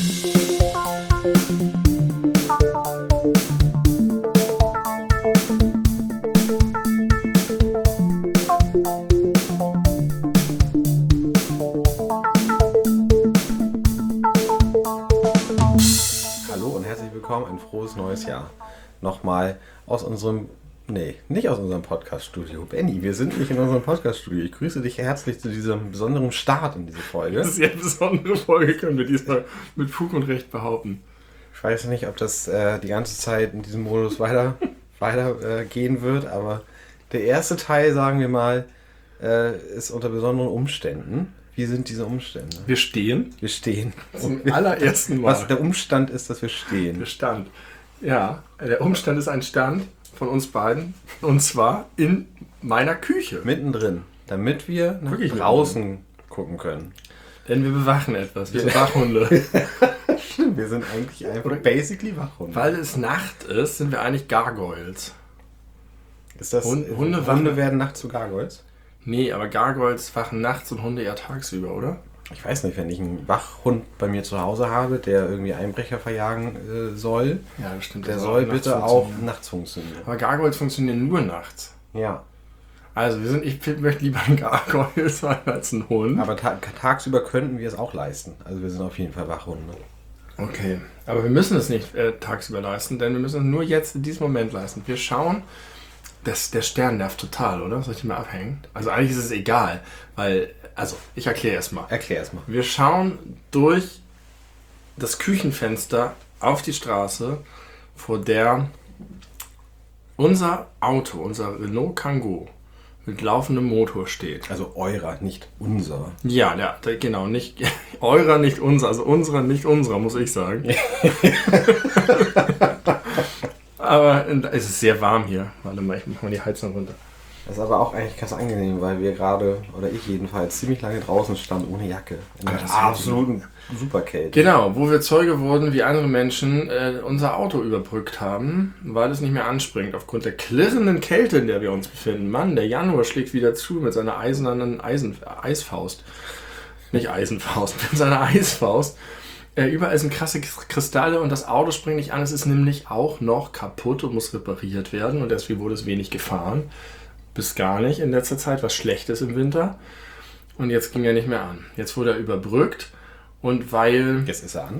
Ein frohes neues Jahr. Nochmal aus unserem, nicht aus unserem Podcast-Studio. Benni, wir sind nicht in unserem Podcast-Studio. Ich grüße dich herzlich zu diesem besonderen Start in diese Folge. Das ist ja eine besondere Folge, können wir diesmal mit Fug und Recht behaupten. Ich weiß nicht, ob das die ganze Zeit in diesem Modus weiter gehen wird, aber der erste Teil, sagen wir mal, ist unter besonderen Umständen. Wie sind diese Umstände? Wir stehen. Wir stehen. Zum allerersten Mal. Was der Umstand ist, dass wir stehen. Der Stand. Ja, der Umstand ist ein Stand von uns beiden. Und zwar in meiner Küche. Mittendrin. Damit wir nach draußen gucken können. Denn wir bewachen etwas. Wir sind Wachhunde. Stimmt, wir sind eigentlich einfach basically Wachhunde. Weil es Nacht ist, sind wir eigentlich Gargoyles. Ist das Hunde werden nachts zu Gargoyles? Nee, aber Gargoyles wachen nachts und Hunde eher tagsüber, oder? Ich weiß nicht, wenn ich einen Wachhund bei mir zu Hause habe, der irgendwie Einbrecher verjagen soll, ja, das stimmt, der soll bitte auch nachts funktionieren. Aber Gargoyles funktionieren nur nachts. Ja. Also ich möchte lieber einen Gargoyle sein als einen Hund. Aber tagsüber könnten wir es auch leisten. Also wir sind auf jeden Fall Wachhunde. Okay, aber wir müssen es nicht tagsüber leisten, denn wir müssen es nur jetzt in diesem Moment leisten. Wir schauen... Der Stern nervt total, oder? Soll ich den mal abhängen? Also eigentlich ist es egal, weil... Also, ich erkläre erstmal. Erklär erstmal. Wir schauen durch das Küchenfenster auf die Straße, vor der unser Auto, unser Renault Kangoo mit laufendem Motor steht. Also eurer, nicht unser. Ja, genau. Nicht eurer, nicht unser. Also unserer, nicht unserer, muss ich sagen. Aber es ist sehr warm hier. Warte mal, ich mach mal die Heizung runter. Das ist aber auch eigentlich ganz angenehm, weil wir gerade, oder ich jedenfalls, ziemlich lange draußen stand ohne Jacke. In einer absoluten Superkälte. Genau, wo wir Zeuge wurden, wie andere Menschen unser Auto überbrückt haben, weil es nicht mehr anspringt. Aufgrund der klirrenden Kälte, in der wir uns befinden. Mann, der Januar schlägt wieder zu mit seiner eisernen Eisfaust. Nicht Eisenfaust, mit seiner Eisfaust. Überall sind krasse Kristalle und das Auto springt nicht an. Es ist nämlich auch noch kaputt und muss repariert werden. Und deswegen wurde es wenig gefahren. Bis gar nicht in letzter Zeit, was schlecht ist im Winter. Und jetzt ging er nicht mehr an. Jetzt wurde er überbrückt. Und jetzt ist er an?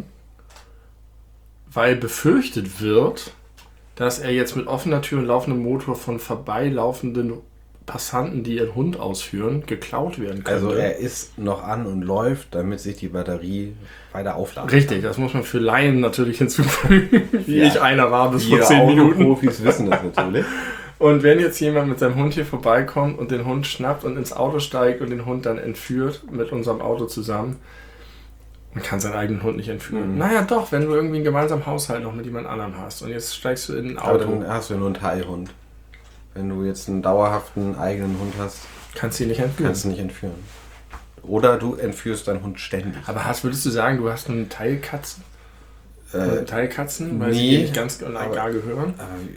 Weil befürchtet wird, dass er jetzt mit offener Tür und laufendem Motor von vorbeilaufenden Passanten, die ihren Hund ausführen, geklaut werden könnte. Also er ist noch an und läuft, damit sich die Batterie weiter aufladen Richtig, das muss man für Laien natürlich hinzufügen, wie ich einer war bis vor 10 Minuten. Profis wissen das natürlich. Und wenn jetzt jemand mit seinem Hund hier vorbeikommt und den Hund schnappt und ins Auto steigt und den Hund dann entführt mit unserem Auto zusammen, man kann seinen eigenen Hund nicht entführen. Mhm. Naja doch, wenn du irgendwie einen gemeinsamen Haushalt noch mit jemand anderem hast und jetzt steigst du in ein Auto. Aber dann hast du ja nur einen Teilhund. Wenn du jetzt einen dauerhaften eigenen Hund hast, kannst du ihn nicht entführen. Kannst du nicht entführen. Oder du entführst deinen Hund ständig. Aber würdest du sagen, du hast einen Teilkatzen? Teilkatzen, weil nee, sie dir nicht ganz gar gehören?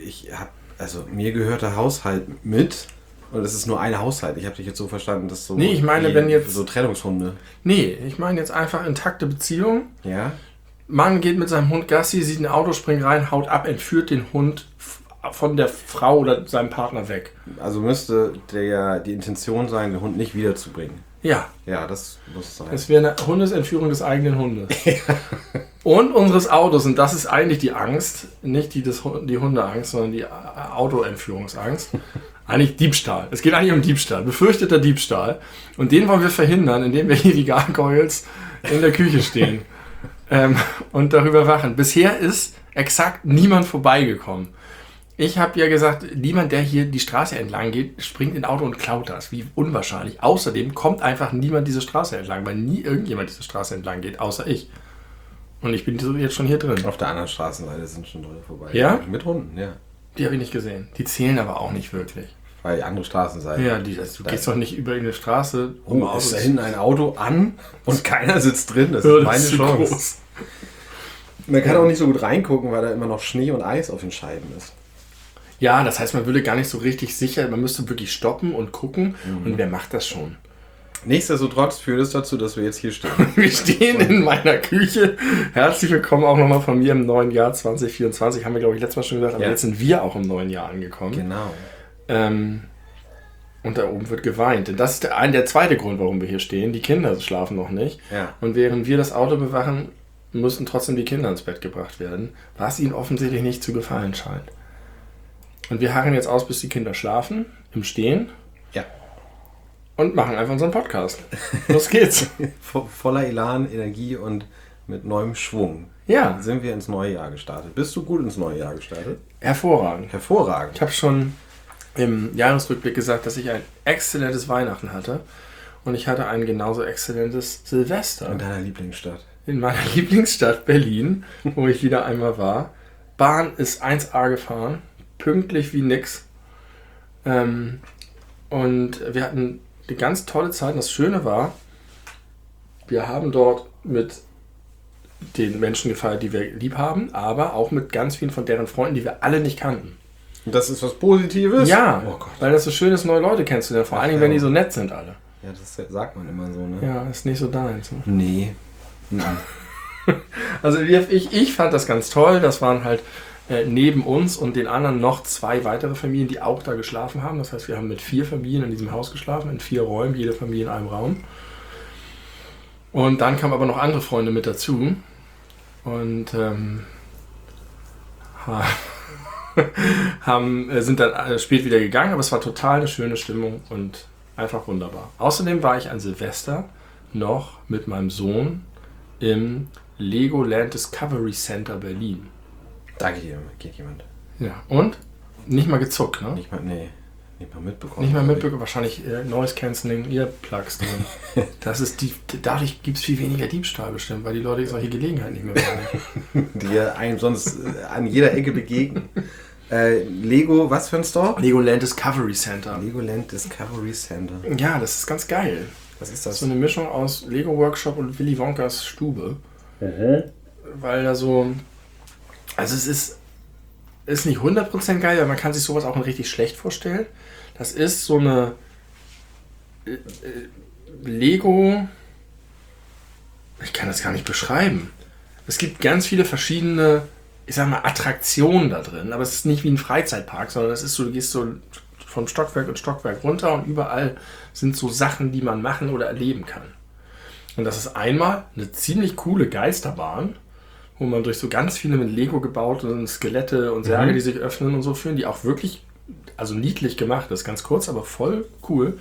Aber mir gehört der Haushalt mit. Und es ist nur ein Haushalt. Ich habe dich jetzt so verstanden, dass so... Nee, ich meine, wenn jetzt... So Trennungshunde. Nee, ich meine jetzt einfach intakte Beziehung. Ja. Mann geht mit seinem Hund Gassi, sieht ein Auto, springt rein, haut ab, entführt den Hund von der Frau oder seinem Partner weg. Also müsste die Intention sein, den Hund nicht wiederzubringen. Ja. Ja, das muss sein. Es wäre eine Hundesentführung des eigenen Hundes. Und unseres Autos. Und das ist eigentlich die Angst. Nicht die Hundeangst, sondern die Autoentführungsangst. Eigentlich Diebstahl. Es geht eigentlich um Diebstahl. Befürchteter Diebstahl. Und den wollen wir verhindern, indem wir hier wie Gargoyles in der Küche stehen. Und darüber wachen. Bisher ist exakt niemand vorbeigekommen. Ich habe ja gesagt, niemand, der hier die Straße entlang geht, springt in ein Auto und klaut das. Wie unwahrscheinlich. Außerdem kommt einfach niemand diese Straße entlang, weil nie irgendjemand diese Straße entlang geht, außer ich. Und ich bin jetzt schon hier drin. Auf der anderen Straßenseite sind schon Leute vorbei. Ja? Mit Hunden, ja. Die habe ich nicht gesehen. Die zählen aber auch nicht wirklich. Weil die andere Straßenseite. Ja, du gehst doch nicht über eine Straße. Ist da hinten ein Auto an und keiner sitzt drin. Das ist meine Chance. Groß. Man kann auch nicht so gut reingucken, weil da immer noch Schnee und Eis auf den Scheiben ist. Ja, das heißt, man würde gar nicht so richtig sicher, man müsste wirklich stoppen und gucken. Und wer macht das schon? Nichtsdestotrotz führt es dazu, dass wir jetzt hier stehen. Wir stehen in meiner Küche. Herzlich willkommen auch nochmal von mir im neuen Jahr 2024. Haben wir, glaube ich, letztes Mal schon gesagt, aber jetzt sind wir auch im neuen Jahr angekommen. Genau. Und da oben wird geweint. Denn das ist der zweite Grund, warum wir hier stehen. Die Kinder schlafen noch nicht. Ja. Und während wir das Auto bewachen, müssen trotzdem die Kinder ins Bett gebracht werden, was ihnen offensichtlich nicht zu gefallen scheint. Und wir harren jetzt aus, bis die Kinder schlafen, im Stehen. Ja. Und machen einfach unseren Podcast. Los geht's. Voller Elan, Energie und mit neuem Schwung. Ja. Sind wir ins neue Jahr gestartet. Bist du gut ins neue Jahr gestartet? Hervorragend. Hervorragend. Ich habe schon im Jahresrückblick gesagt, dass ich ein exzellentes Weihnachten hatte. Und ich hatte ein genauso exzellentes Silvester. In deiner Lieblingsstadt. In meiner Lieblingsstadt Berlin, wo ich wieder einmal war. Bahn ist 1A gefahren. Pünktlich wie nix. Und wir hatten eine ganz tolle Zeit. Und das Schöne war, wir haben dort mit den Menschen gefeiert, die wir lieb haben, aber auch mit ganz vielen von deren Freunden, die wir alle nicht kannten. Und das ist was Positives? Ja, oh Gott. weil das so schön ist, neue Leute kennenzulernen. Vor allen Dingen, wenn die so nett sind alle. Ja, das sagt man immer so, ne? Ja, ist nicht so deins. Ne? Nee. Also ich fand das ganz toll. Das waren halt neben uns und den anderen noch 2 weitere Familien, die auch da geschlafen haben. Das heißt, wir haben mit 4 Familien in diesem Haus geschlafen, in 4 Räumen, jede Familie in einem Raum. Und dann kamen aber noch andere Freunde mit dazu. Und sind dann spät wieder gegangen, aber es war total eine schöne Stimmung und einfach wunderbar. Außerdem war ich an Silvester noch mit meinem Sohn im Legoland Discovery Center Berlin. Da geht jemand. Ja, und? Nicht mal gezuckt, ne? Nicht mal mitbekommen. Nicht mal mitbekommen, wahrscheinlich Noise Cancelling Earplugs drin. Dadurch gibt es viel weniger Diebstahl bestimmt, weil die Leute solche Gelegenheiten nicht mehr wahrnehmen. Die ja einem sonst an jeder Ecke begegnen. Lego, was für ein Store? Legoland Discovery Center. Legoland Discovery Center. Ja, das ist ganz geil. Was ist Das das? ist so eine Mischung aus Lego Workshop und Willy Wonkas Stube. Weil da so... Also es ist nicht 100% geil, weil man kann sich sowas auch richtig schlecht vorstellen. Das ist so eine Lego... Ich kann das gar nicht beschreiben. Es gibt ganz viele verschiedene, ich sag mal, Attraktionen da drin. Aber es ist nicht wie ein Freizeitpark, sondern es ist so, du gehst so von Stockwerk und Stockwerk runter und überall sind so Sachen, die man machen oder erleben kann. Und das ist einmal eine ziemlich coole Geisterbahn, wo man durch so ganz viele mit Lego gebaute Skelette und Särge, die sich öffnen und so führen, die auch wirklich, also niedlich gemacht ist, ganz kurz, aber voll cool.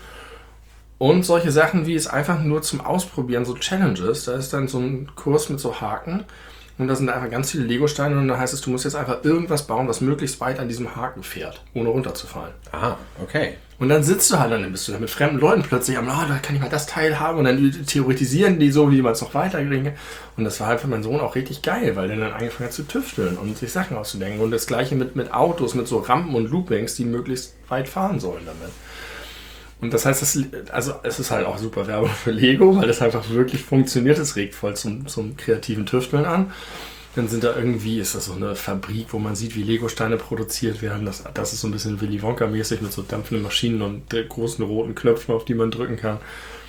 Und solche Sachen wie es einfach nur zum Ausprobieren, so Challenges, da ist dann so ein Kurs mit so Haken und da sind einfach ganz viele Lego-Steine und da heißt es, du musst jetzt einfach irgendwas bauen, was möglichst weit an diesem Haken fährt, ohne runterzufallen. Ah, okay. Und dann sitzt du halt, dann bist du da mit fremden Leuten plötzlich am, da kann ich mal das Teil haben und dann theoretisieren die so, wie man es noch weiterkriegen kann. Und das war halt für meinen Sohn auch richtig geil, weil der dann angefangen hat zu tüfteln und sich Sachen auszudenken. Und das gleiche mit Autos, mit so Rampen und Loopings, die möglichst weit fahren sollen damit. Und das heißt, es ist halt auch super Werbung für Lego, weil das einfach wirklich funktioniert. Es regt voll zum kreativen Tüfteln an. Dann ist das so eine Fabrik, wo man sieht, wie Lego-Steine produziert werden. Das ist so ein bisschen Willy Wonka-mäßig mit so dampfenden Maschinen und großen roten Knöpfen, auf die man drücken kann.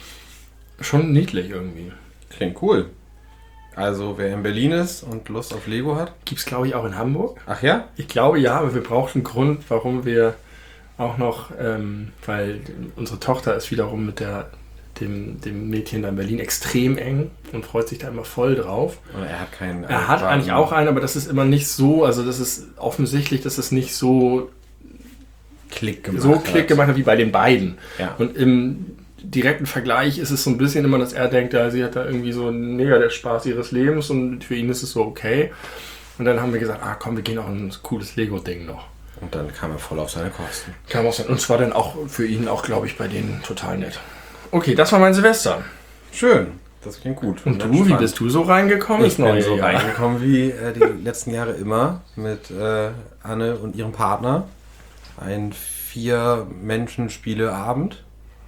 Schon niedlich irgendwie. Klingt cool. Also, wer in Berlin ist und Lust auf Lego hat. Gibt es, glaube ich, auch in Hamburg. Ach ja? Ich glaube ja, aber wir brauchen einen Grund, warum wir auch noch, weil unsere Tochter ist wiederum mit dem Mädchen da in Berlin extrem eng und freut sich da immer voll drauf. Oder er hat keinen. Er hat eigentlich auch einen, aber das ist immer nicht so, also das ist offensichtlich, dass es nicht so Klick gemacht hat wie bei den beiden. Ja. Und im direkten Vergleich ist es so ein bisschen immer, dass er denkt, ja, sie hat da irgendwie so mega der Spaß ihres Lebens und für ihn ist es so okay. Und dann haben wir gesagt, komm, wir gehen auch ein cooles Lego-Ding noch. Und dann kam er voll auf seine Kosten. Und es war dann auch für ihn auch, glaube ich, bei denen total nett. Okay, das war mein Silvester. Schön, das klingt gut. Und du, wie bist du so reingekommen? Ich bin so reingekommen wie die letzten Jahre immer mit Anne und ihrem Partner. Ein 4-Menschen-Spieleabend.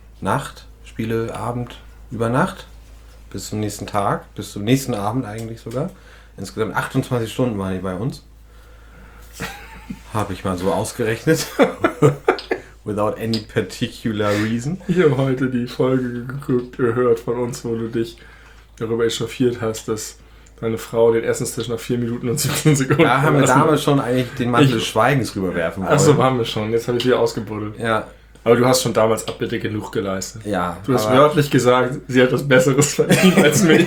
Spieleabend über Nacht. Bis zum nächsten Tag, bis zum nächsten Abend eigentlich sogar. Insgesamt 28 Stunden waren die bei uns. Habe ich mal so ausgerechnet. Without any particular reason. Ich habe heute die Folge gehört von uns, wo du dich darüber echauffiert hast, dass deine Frau den Essenstisch nach 4 Minuten und 17 Sekunden... Da haben wir damals schon eigentlich den Mantel des Schweigens rüberwerfen wollen. Achso, haben wir schon. Jetzt habe ich wieder ausgebuddelt. Ja. Aber du hast schon damals Abbitte genug geleistet. Ja. Du hast wörtlich gesagt, sie hat was Besseres verdient als mich.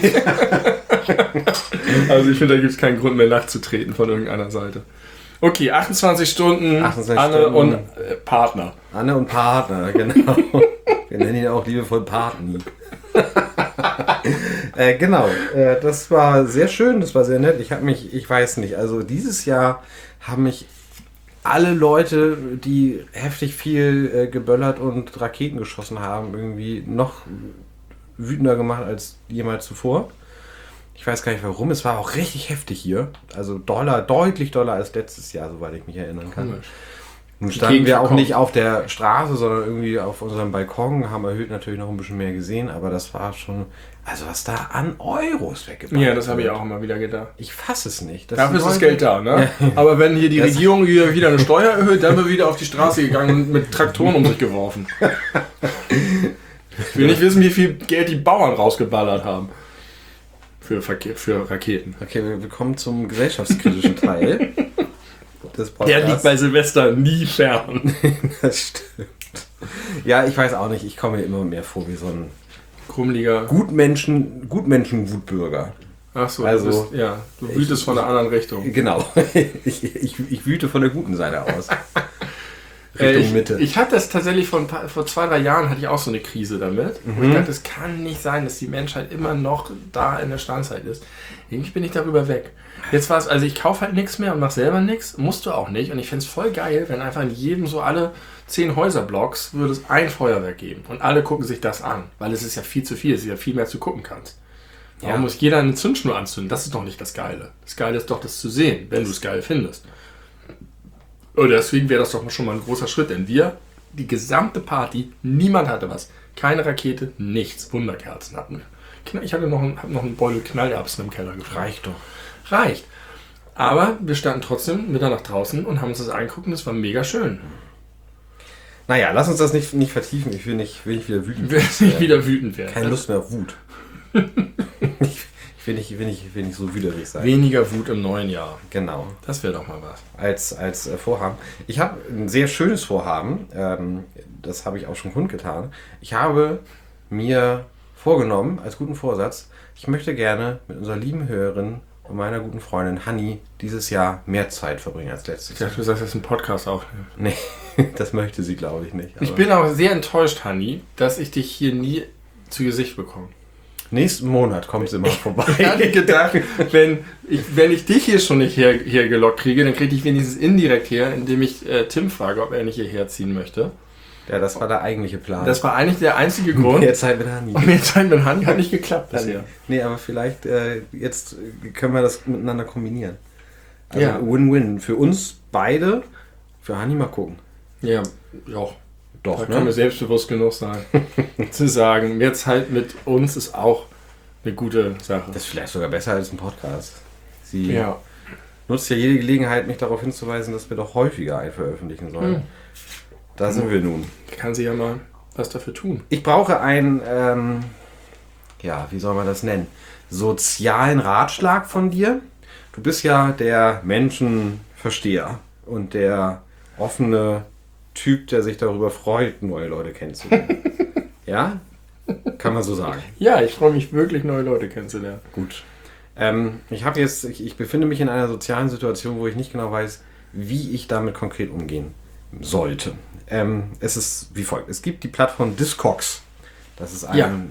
Also ich finde, da gibt es keinen Grund mehr nachzutreten von irgendeiner Seite. Okay, 28 Stunden, 28 Anne Stunden. und Partner. Anne und Partner, genau. Wir nennen ihn auch liebevoll Partner. Genau, das war sehr schön, das war sehr nett. Ich weiß nicht, also dieses Jahr haben mich alle Leute, die heftig viel geböllert und Raketen geschossen haben, irgendwie noch wütender gemacht als jemals zuvor. Ich weiß gar nicht warum, es war auch richtig heftig hier. Also deutlich doller als letztes Jahr, soweit ich mich erinnern kann. Komisch. Nun standen wir auch nicht auf der Straße, sondern irgendwie auf unserem Balkon, haben erhöht natürlich noch ein bisschen mehr gesehen, aber das war schon, also was da an Euros weggebracht Ja, das habe ich auch immer wieder gedacht. Ich fasse es nicht. Dafür ist das Geld da, ne? Ja. Aber wenn hier die Regierung wieder eine Steuer erhöht, dann wird wieder auf die Straße gegangen und mit Traktoren um sich geworfen. Ich will nicht wissen, wie viel Geld die Bauern rausgeballert haben. Für Raketen. Okay, wir kommen zum gesellschaftskritischen Teil des Podcasts. Der liegt bei Silvester nie fern. Das stimmt. Ja, ich weiß auch nicht. Ich komme mir immer mehr vor wie so ein krummeliger Gutmenschen-Wutbürger. Ach so, also, du wütest von der anderen Richtung. Genau. Ich wüte von der guten Seite aus. Richtung Mitte. Ich hatte das tatsächlich vor 2-3 Jahren hatte ich auch so eine Krise damit. Wo ich dachte, es kann nicht sein, dass die Menschheit immer noch da in der Steinzeit ist. Irgendwie bin ich darüber weg. Jetzt war es, also ich kaufe halt nichts mehr und mache selber nichts. Musst du auch nicht. Und ich fände es voll geil, wenn einfach in jedem so alle 10 Häuserblocks würde es ein Feuerwerk geben. Und alle gucken sich das an. Weil es ist ja viel zu viel. Es ist ja viel mehr zu gucken kannst. Warum muss jeder eine Zündschnur anzünden? Das ist doch nicht das Geile. Das Geile ist doch, das zu sehen, wenn du es geil findest. Und deswegen wäre das doch schon mal ein großer Schritt, denn die gesamte Party, niemand hatte was. Keine Rakete, nichts. Wunderkerzen hatten wir. Ich habe noch einen Beutel Knallerbsen im Keller gefunden. Reicht doch. Reicht. Aber wir standen trotzdem Mitternacht draußen und haben uns das angeguckt und es war mega schön. Naja, lass uns das nicht vertiefen. Ich will nicht wieder wütend werden. Ich will nicht wieder wütend werden. Keine Lust mehr auf Wut. Ich will nicht so wütelig sein. Weniger Wut im neuen Jahr. Genau. Das wäre doch mal was. Als Vorhaben. Ich habe ein sehr schönes Vorhaben. Das habe ich auch schon kundgetan. Ich habe mir vorgenommen, als guten Vorsatz, ich möchte gerne mit unserer lieben Hörerin und meiner guten Freundin Hanni dieses Jahr mehr Zeit verbringen als letztes Jahr. Ich dachte, du sagst, dass ein Podcast aufnehmen. Nee, das möchte sie, glaube ich, nicht. Ich bin auch sehr enttäuscht, Hanni, dass ich dich hier nie zu Gesicht bekomme. Nächsten Monat kommt sie mal vorbei. Ich hatte gedacht, wenn ich dich hier schon nicht hier gelockt kriege, dann kriege ich wenigstens indirekt her, indem ich Tim frage, ob er nicht hierher ziehen möchte. Ja, das war der eigentliche Plan. Das war eigentlich der einzige Grund. Mehr Zeit mit Hanni. Mehr Zeit mit Hanni hat nicht geklappt bisher. Nee, aber vielleicht jetzt können wir das miteinander kombinieren. Also Win-Win. Für uns beide, für Hanni mal gucken. Ja. Doch, da können wir selbstbewusst genug sein, zu sagen, mehr Zeit mit uns ist auch eine gute Sache. Das ist vielleicht sogar besser als ein Podcast. Sie nutzt ja jede Gelegenheit, mich darauf hinzuweisen, dass wir doch häufiger einen veröffentlichen sollen. Da sind wir nun. Kann sie ja mal was dafür tun. Ich brauche einen, wie soll man das nennen, sozialen Ratschlag von dir. Du bist ja der Menschenversteher und der offene Typ, der sich darüber freut, neue Leute kennenzulernen. Ja? Kann man so sagen. Ja, ich freue mich wirklich, neue Leute kennenzulernen. Gut. Ich befinde mich in einer sozialen Situation, wo ich nicht genau weiß, wie ich damit konkret umgehen sollte. Es ist wie folgt. Es gibt die Plattform Discogs. Das ist ein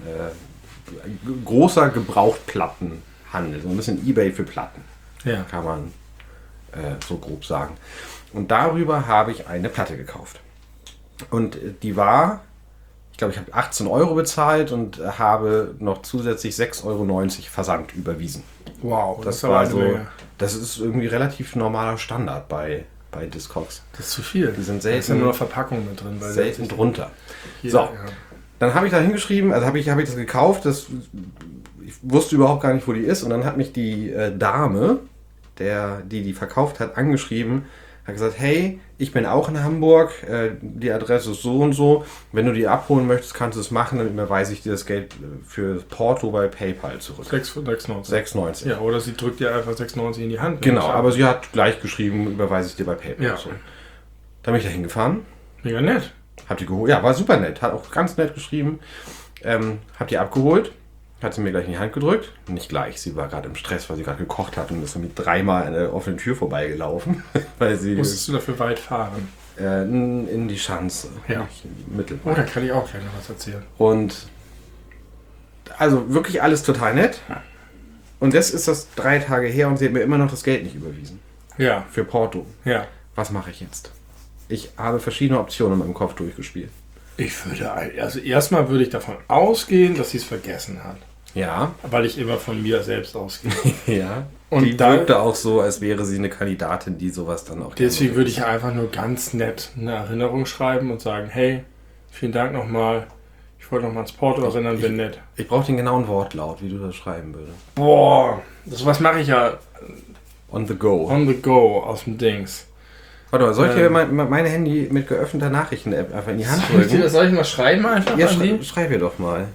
großer Gebrauchtplattenhandel. So ein bisschen eBay für Platten. Ja. Kann man so grob sagen. Und darüber habe ich eine Platte gekauft. Und die war, ich glaube, ich habe 18 Euro bezahlt und habe noch zusätzlich 6,90 Euro Versand überwiesen. Wow, das war so. Das ist irgendwie relativ normaler Standard bei Discogs. Das ist zu viel. Die sind selten. Da ist ja nur noch Verpackung mit drin. Weil selten drunter. Dann habe ich da hingeschrieben, also habe ich das gekauft. Ich wusste überhaupt gar nicht, wo die ist. Und dann hat mich die Dame, die verkauft hat, angeschrieben, Hat gesagt, hey, ich bin auch in Hamburg, die Adresse ist so und so. Wenn du die abholen möchtest, kannst du es machen, dann überweise ich dir das Geld für Porto bei PayPal zurück. 6,90. 6,90. Ja, oder sie drückt dir einfach 6,90 in die Hand. Genau, aber sie hat gleich geschrieben, überweise ich dir bei PayPal. Ja. So. Dann bin ich da hingefahren. Mega nett. Hab die geholt. Ja, war super nett. Hat auch ganz nett geschrieben. Hab die abgeholt. Hat sie mir gleich in die Hand gedrückt. Nicht gleich, sie war gerade im Stress, weil sie gerade gekocht hat und ist mit dreimal an der offenen Tür vorbeigelaufen. Weil sie Musstest du dafür weit fahren? in die Schanze. Ja. Nicht in die Mittel. Oh, da kann ich auch gleich noch was erzählen. Und also wirklich alles total nett. Und jetzt ist das 3 Tage her und sie hat mir immer noch das Geld nicht überwiesen. Ja, Für Porto. ja. Was mache ich jetzt? Ich habe verschiedene Optionen in meinem Kopf durchgespielt. Also erstmal würde ich davon ausgehen, dass sie es vergessen hat. Ja. Weil ich immer von mir selbst ausgehe. Ja. Und die da- wirkte auch so, als wäre sie eine Kandidatin, die sowas dann auch Deswegen gerne würde ich einfach nur ganz nett eine Erinnerung schreiben und sagen, hey, vielen Dank nochmal. Ich wollte nochmal ans Porto erinnern, bin nett. Ich brauche den genauen Wortlaut, wie du das schreiben würdest. Boah, sowas mache ich ja On the go. on the go aus dem Dings. Warte mal, soll ich dir meine Handy mit geöffneter Nachrichten-App einfach in die Hand drücken? Soll ich mal schreiben einfach? Ja, an die? schreib ihr doch mal.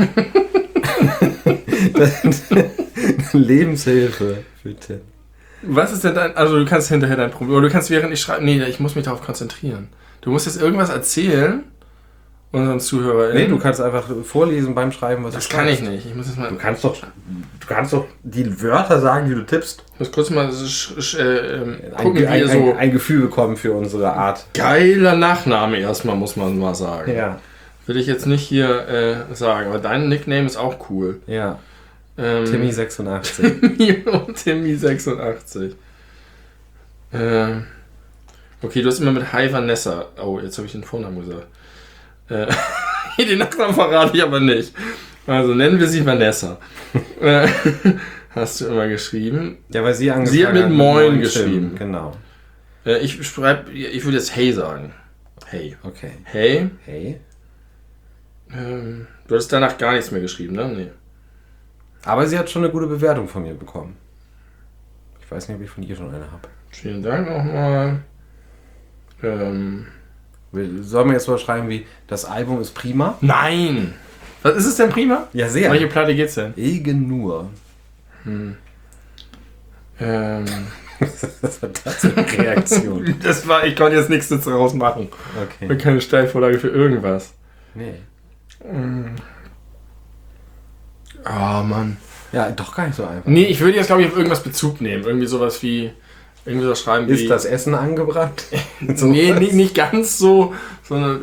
Lebenshilfe, bitte. Was ist denn dein... Also du kannst hinterher dein Problem... Oder du kannst während ich schreibe... Nee, ich muss mich darauf konzentrieren. Du musst jetzt irgendwas erzählen unseren ZuhörerInnen. Nee, du kannst einfach vorlesen beim Schreiben, was Das du kann ich schreibst. nicht. Ich muss jetzt mal... Du kannst doch die Wörter sagen, die du tippst. Ich muss kurz mal gucken, wie ihr so... Ein Gefühl bekommen für unsere Art. Geiler Nachname erstmal, muss man mal sagen. Ja. Will ich jetzt nicht hier sagen, aber dein Nickname ist auch cool. Ja. Timmy86. Timmy86. Okay, du hast immer mit Hi Vanessa. Oh, jetzt habe ich den Vornamen gesagt. Den Nachnamen verrate ich aber nicht. Also nennen wir sie Vanessa. Hast du immer geschrieben. Ja, weil sie angefangen Sie hat mit Moin Tim. geschrieben. Genau. Ich würde jetzt Hey sagen. Hey. Okay. Hey. Hey. Du hattest danach gar nichts mehr geschrieben, ne? Nee. Aber sie hat schon eine gute Bewertung von mir bekommen. Ich weiß nicht, ob ich von ihr schon eine habe. Vielen Dank nochmal. Sollen wir jetzt mal schreiben wie, das Album ist prima? Nein! Was ist es denn prima? Ja, sehr. Welche Platte geht's denn? Egen nur. Was war das für eine Reaktion? Ich konnte jetzt nichts daraus machen. Okay. Und keine Steilvorlage für irgendwas. Nee. Oh Mann. Ja, doch gar nicht so einfach. Nee, ich würde jetzt glaube ich auf irgendwas Bezug nehmen. Irgendwie sowas wie. Irgendwie so schreiben wie. Ist das Essen angebrannt? So Nee, was? nicht ganz so, sondern.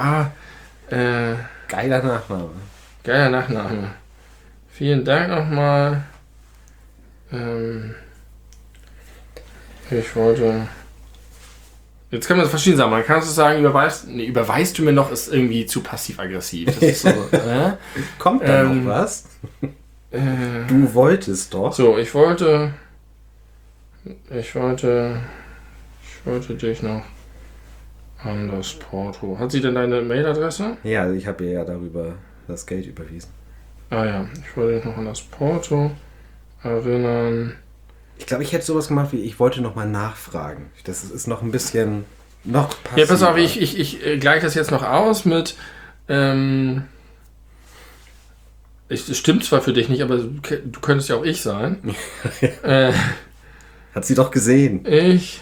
Geiler Nachname. Geiler Nachname. Vielen Dank nochmal. Ich wollte. Jetzt kann man das verschieden sagen. Man kann es sagen, überweist du mir noch, ist irgendwie zu passiv-aggressiv. Das ist so, Kommt da noch was? Du wolltest doch. So, ich wollte dich noch an das Porto. Hat sie denn deine Mailadresse? Ja, ich habe ihr ja darüber das Geld überwiesen. Ah ja, ich wollte dich noch an das Porto erinnern. Ich glaube, ich hätte sowas gemacht wie, ich wollte noch mal nachfragen. Das ist noch ein bisschen, noch passiver. Ja, pass auf, ich gleiche das jetzt noch aus mit, es stimmt zwar für dich nicht, aber du könntest ja auch ich sein. Hat sie doch gesehen. Ich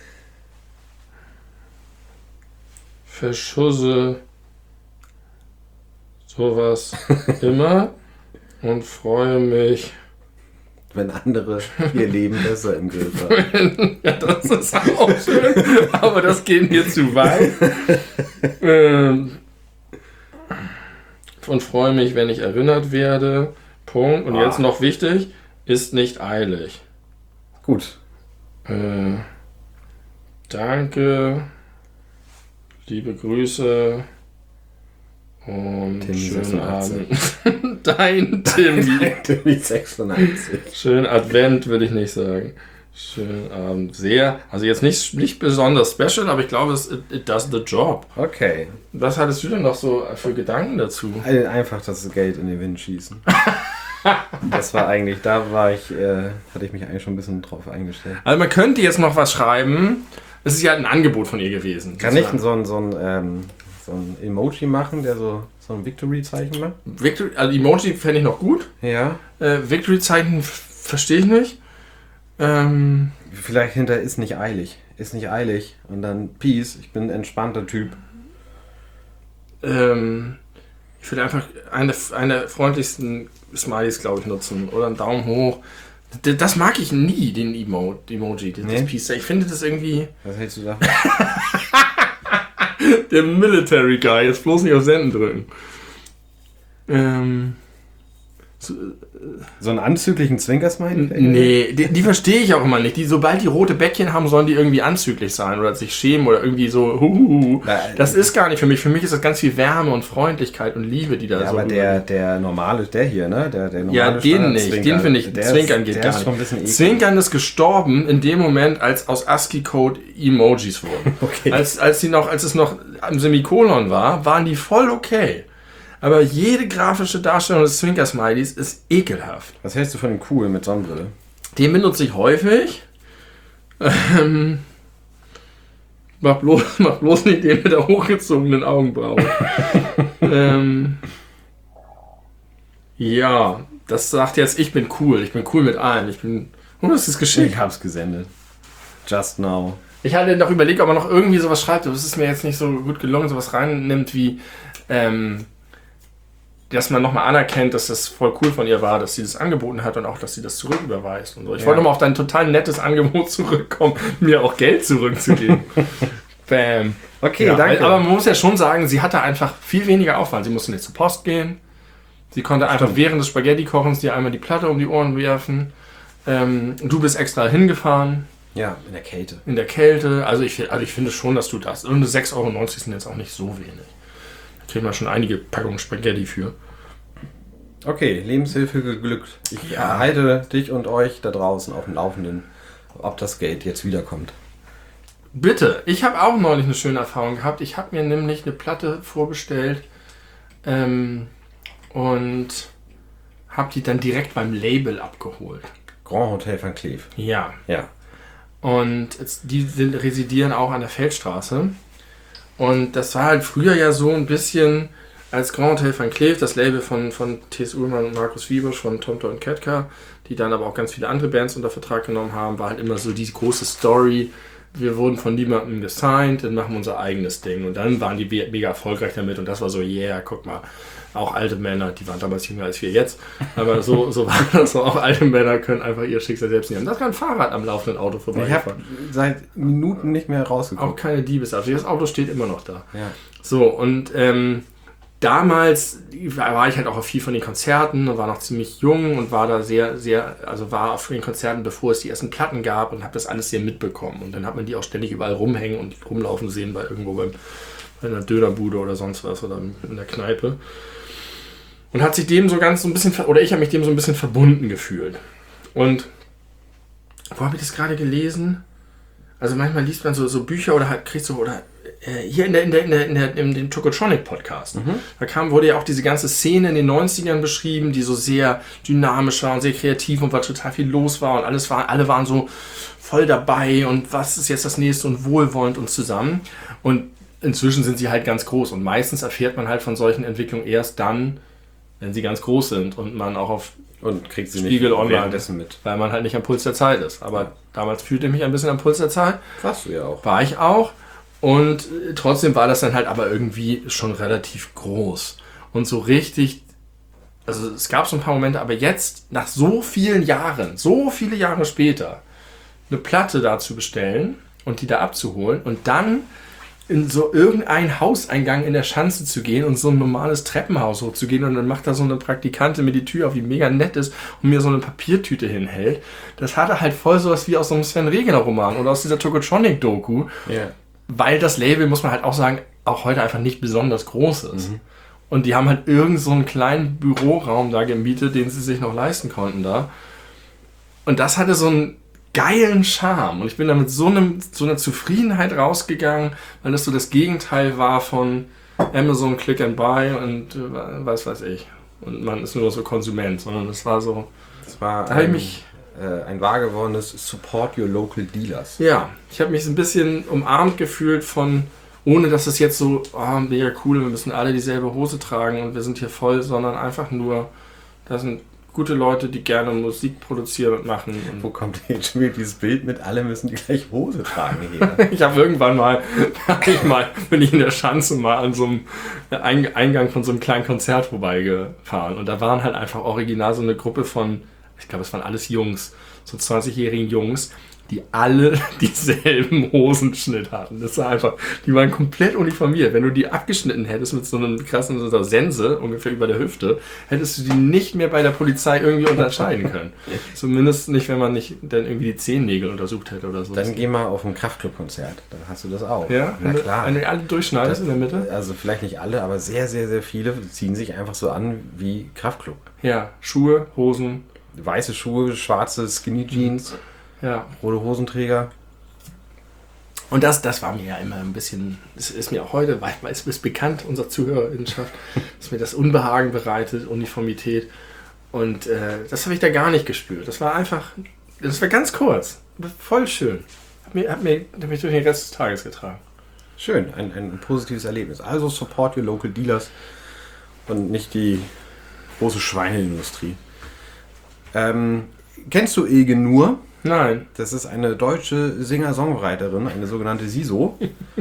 verschusse sowas immer und freue mich. Wenn andere ihr Leben besser im Griff haben. Ja, das ist auch schön, aber das geht mir zu weit. Und freue mich, wenn ich erinnert werde. Punkt. Und jetzt noch wichtig, ist nicht eilig. Gut. Danke, liebe Grüße und Timmy schönen 86. Abend. Dein Timmy. Timmy 86. Schönen Advent würde ich nicht sagen. Schönen Abend. Sehr, also jetzt nicht besonders special, aber ich glaube, it does the job. Okay. Was hattest du denn noch so für Gedanken dazu? Einfach das Geld in den Wind schießen. Das war eigentlich, hatte ich mich eigentlich schon ein bisschen drauf eingestellt. Also man könnte jetzt noch was schreiben. Es ist ja ein Angebot von ihr gewesen. Kann ich so ein Emoji machen, der so ein Victory-Zeichen macht? Also Emoji fände ich noch gut. Ja. Victory-Zeichen verstehe ich nicht. Vielleicht hinter ist nicht eilig. Ist nicht eilig. Und dann Peace, ich bin ein entspannter Typ. Ich würde einfach eine der freundlichsten Smileys, glaube ich, nutzen. Oder einen Daumen hoch. Das mag ich nie, den Emoji, das Peace. Ich finde das irgendwie... Was hältst du davon? Der Military Guy, jetzt bloß nicht auf Senden drücken. So einen anzüglichen Zwinkersmiley? Nee, die verstehe ich auch immer nicht. Sobald die rote Bäckchen haben, sollen die irgendwie anzüglich sein oder sich schämen oder irgendwie so. Das ist gar nicht für mich. Für mich ist das ganz viel Wärme und Freundlichkeit und Liebe, die da ja, so. Aber der normale, der hier, ne? Der normale ja, den nicht. Den finde ich. Zwinkern geht gar nicht. Zwinkern ist gestorben in dem Moment, als aus ASCII-Code Emojis wurden. Okay. Als es noch am Semikolon war, waren die voll okay. Aber jede grafische Darstellung des Zwinker-Smileys ist ekelhaft. Was hältst du von dem Cool mit Sonnenbrille? Den benutze ich häufig. Mach bloß nicht den mit der hochgezogenen Augenbraue. Ja, das sagt jetzt, ich bin cool. Ich bin cool mit allen. Oh, das ist geschickt. Ich hab's gesendet. Just now. Ich hatte noch überlegt, ob man noch irgendwie sowas schreibt. Das ist mir jetzt nicht so gut gelungen, sowas reinnimmt wie... dass man nochmal anerkennt, dass das voll cool von ihr war, dass sie das angeboten hat und auch, dass sie das zurücküberweist und so. Ich wollte nochmal auf dein total nettes Angebot zurückkommen, mir auch Geld zurückzugeben. Bam. Okay, danke. Aber man muss ja schon sagen, sie hatte einfach viel weniger Aufwand. Sie musste nicht zur Post gehen. Sie konnte einfach während des Spaghetti-Kochens dir einmal die Platte um die Ohren werfen. Du bist extra hingefahren. Ja, in der Kälte. In der Kälte. Also ich finde schon, dass du das. Und 6,90 € sind jetzt auch nicht so wenig. Kriegen wir schon einige Packungen Spaghetti für. Okay, Lebenshilfe geglückt. Ich halte dich und euch da draußen auf dem Laufenden, ob das Geld jetzt wiederkommt. Bitte, ich habe auch neulich eine schöne Erfahrung gehabt. Ich habe mir nämlich eine Platte vorbestellt und habe die dann direkt beim Label abgeholt. Grand Hotel Van Cleef. Ja. Ja. Und die residieren auch an der Feldstraße. Und das war halt früher ja so ein bisschen als Grand Hotel Van Cleef, das Label von T.S. Ullmann und Markus Wiebusch von Tomte und Ketka, die dann aber auch ganz viele andere Bands unter Vertrag genommen haben, war halt immer so die große Story. Wir wurden von niemandem gesigned, dann machen wir unser eigenes Ding. Und dann waren die mega erfolgreich damit und das war so, yeah, guck mal, auch alte Männer, die waren damals jünger als wir jetzt, aber so war das so, auch alte Männer können einfach ihr Schicksal selbst nehmen. Das kann ein Fahrrad am laufenden Auto vorbeifahren. Ich habe seit Minuten nicht mehr rausgekommen. Auch keine Diebesabsicht, das Auto steht immer noch da. Ja. So, und damals war ich halt auch auf viel von den Konzerten und war noch ziemlich jung und war da war auf den Konzerten, bevor es die ersten Platten gab und habe das alles sehr mitbekommen. Und dann hat man die auch ständig überall rumhängen und rumlaufen sehen bei einer Dönerbude oder sonst was oder in der Kneipe. Und hat sich dem ich habe mich dem so ein bisschen verbunden gefühlt. Und wo habe ich das gerade gelesen? Also manchmal liest man so Bücher oder hier in dem Tokotronic Podcast. Da wurde ja auch diese ganze Szene in den 90ern beschrieben, die so sehr dynamisch war und sehr kreativ und weil total viel los war und alle waren so voll dabei und was ist jetzt das nächste und wohlwollend und zusammen. Und inzwischen sind sie halt ganz groß und meistens erfährt man halt von solchen Entwicklungen erst dann, wenn sie ganz groß sind und man auch auf kriegt sie Spiegel nicht Online währenddessen mit. Weil man halt nicht am Puls der Zeit ist. Aber damals fühlte ich mich ein bisschen am Puls der Zeit. Warst du ja auch. War ich auch. Und trotzdem war das dann halt aber irgendwie schon relativ groß. Und so richtig, also es gab so ein paar Momente, aber jetzt, nach so viele Jahre später, eine Platte da zu bestellen und die da abzuholen und dann in so irgendein Hauseingang in der Schanze zu gehen und so ein normales Treppenhaus hochzugehen und dann macht da so eine Praktikantin mir die Tür auf, die mega nett ist und mir so eine Papiertüte hinhält. Das hatte halt voll sowas wie aus so einem Sven Regener Roman oder aus dieser Tokotronic-Doku. Yeah. Weil das Label, muss man halt auch sagen, auch heute einfach nicht besonders groß ist. Und die haben halt irgend so einen kleinen Büroraum da gemietet, den sie sich noch leisten konnten da. Und das hatte so einen geilen Charme. Und ich bin da mit so einer Zufriedenheit rausgegangen, weil das so das Gegenteil war von Amazon Click and Buy und was weiß ich. und man ist nur so Konsument, sondern es war so... Das war Da habe ich mich... ein wahr gewordenes Support your local dealers. Ja, ich habe mich so ein bisschen umarmt gefühlt von, ohne dass es jetzt so, mega cool, wir müssen alle dieselbe Hose tragen und wir sind hier voll, sondern einfach nur, da sind gute Leute, die gerne Musik produzieren und machen. Und wo kommt jetzt schon wieder dieses Bild mit, alle müssen die gleiche Hose tragen hier? Ich habe irgendwann mal, bin ich in der Schanze mal an so einem Eingang von so einem kleinen Konzert vorbeigefahren und da waren halt einfach original so eine Gruppe von, ich glaube, es waren alles Jungs, so 20-jährigen Jungs, die alle dieselben Hosenschnitt hatten. Das war einfach, die waren komplett uniformiert. Wenn du die abgeschnitten hättest mit so einem krassen so einer Sense, ungefähr über der Hüfte, hättest du die nicht mehr bei der Polizei irgendwie unterscheiden können. Zumindest nicht, wenn man nicht dann irgendwie die Zehennägel untersucht hätte oder so. Dann geh mal auf ein Kraftclub-Konzert, dann hast du das auch. Ja, na klar. Wenn du alle durchschneidest in der Mitte. Also vielleicht nicht alle, aber sehr, sehr, sehr viele ziehen sich einfach so an wie Kraftclub. Ja, Schuhe, Hosen. Weiße Schuhe, schwarze Skinny Jeans. Ja. Rote Hosenträger. Und das war mir ja immer ein bisschen, es ist mir auch heute, weil es ist bekannt, unsere Zuhörerinnenschaft, dass mir das Unbehagen bereitet, Uniformität. Und das habe ich da gar nicht gespürt. Das war einfach, das war ganz kurz, voll schön. Hat mich durch den Rest des Tages getragen. Schön, ein positives Erlebnis. Also support your local dealers und nicht die große Schweineindustrie. Kennst du Ilge Nur? Nein. Das ist eine deutsche Singer-Songwriterin, eine sogenannte Siso.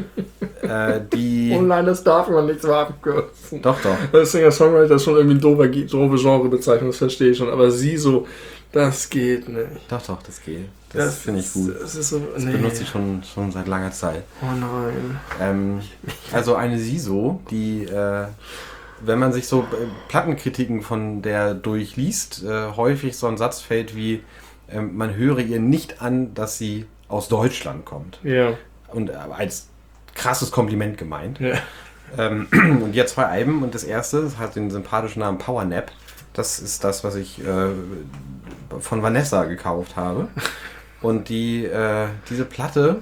Die... Oh nein, das darf man nicht so abkürzen. Doch, doch. Das Singer-Songwriter ist schon irgendwie eine doofe Genrebezeichnung, das verstehe ich schon. Aber Siso, das geht nicht. Doch, das geht. Das finde ich gut. Das ist so, das benutze ich schon seit langer Zeit. Oh nein. Also eine Siso, die... wenn man sich so Plattenkritiken von der durchliest, häufig so ein Satz fällt wie, man höre ihr nicht an, dass sie aus Deutschland kommt. Ja. Und als krasses Kompliment gemeint. Ja. Und die hat 2 Alben und das erste hat den sympathischen Namen Powernap. Das ist das, was ich von Vanessa gekauft habe. Und diese Platte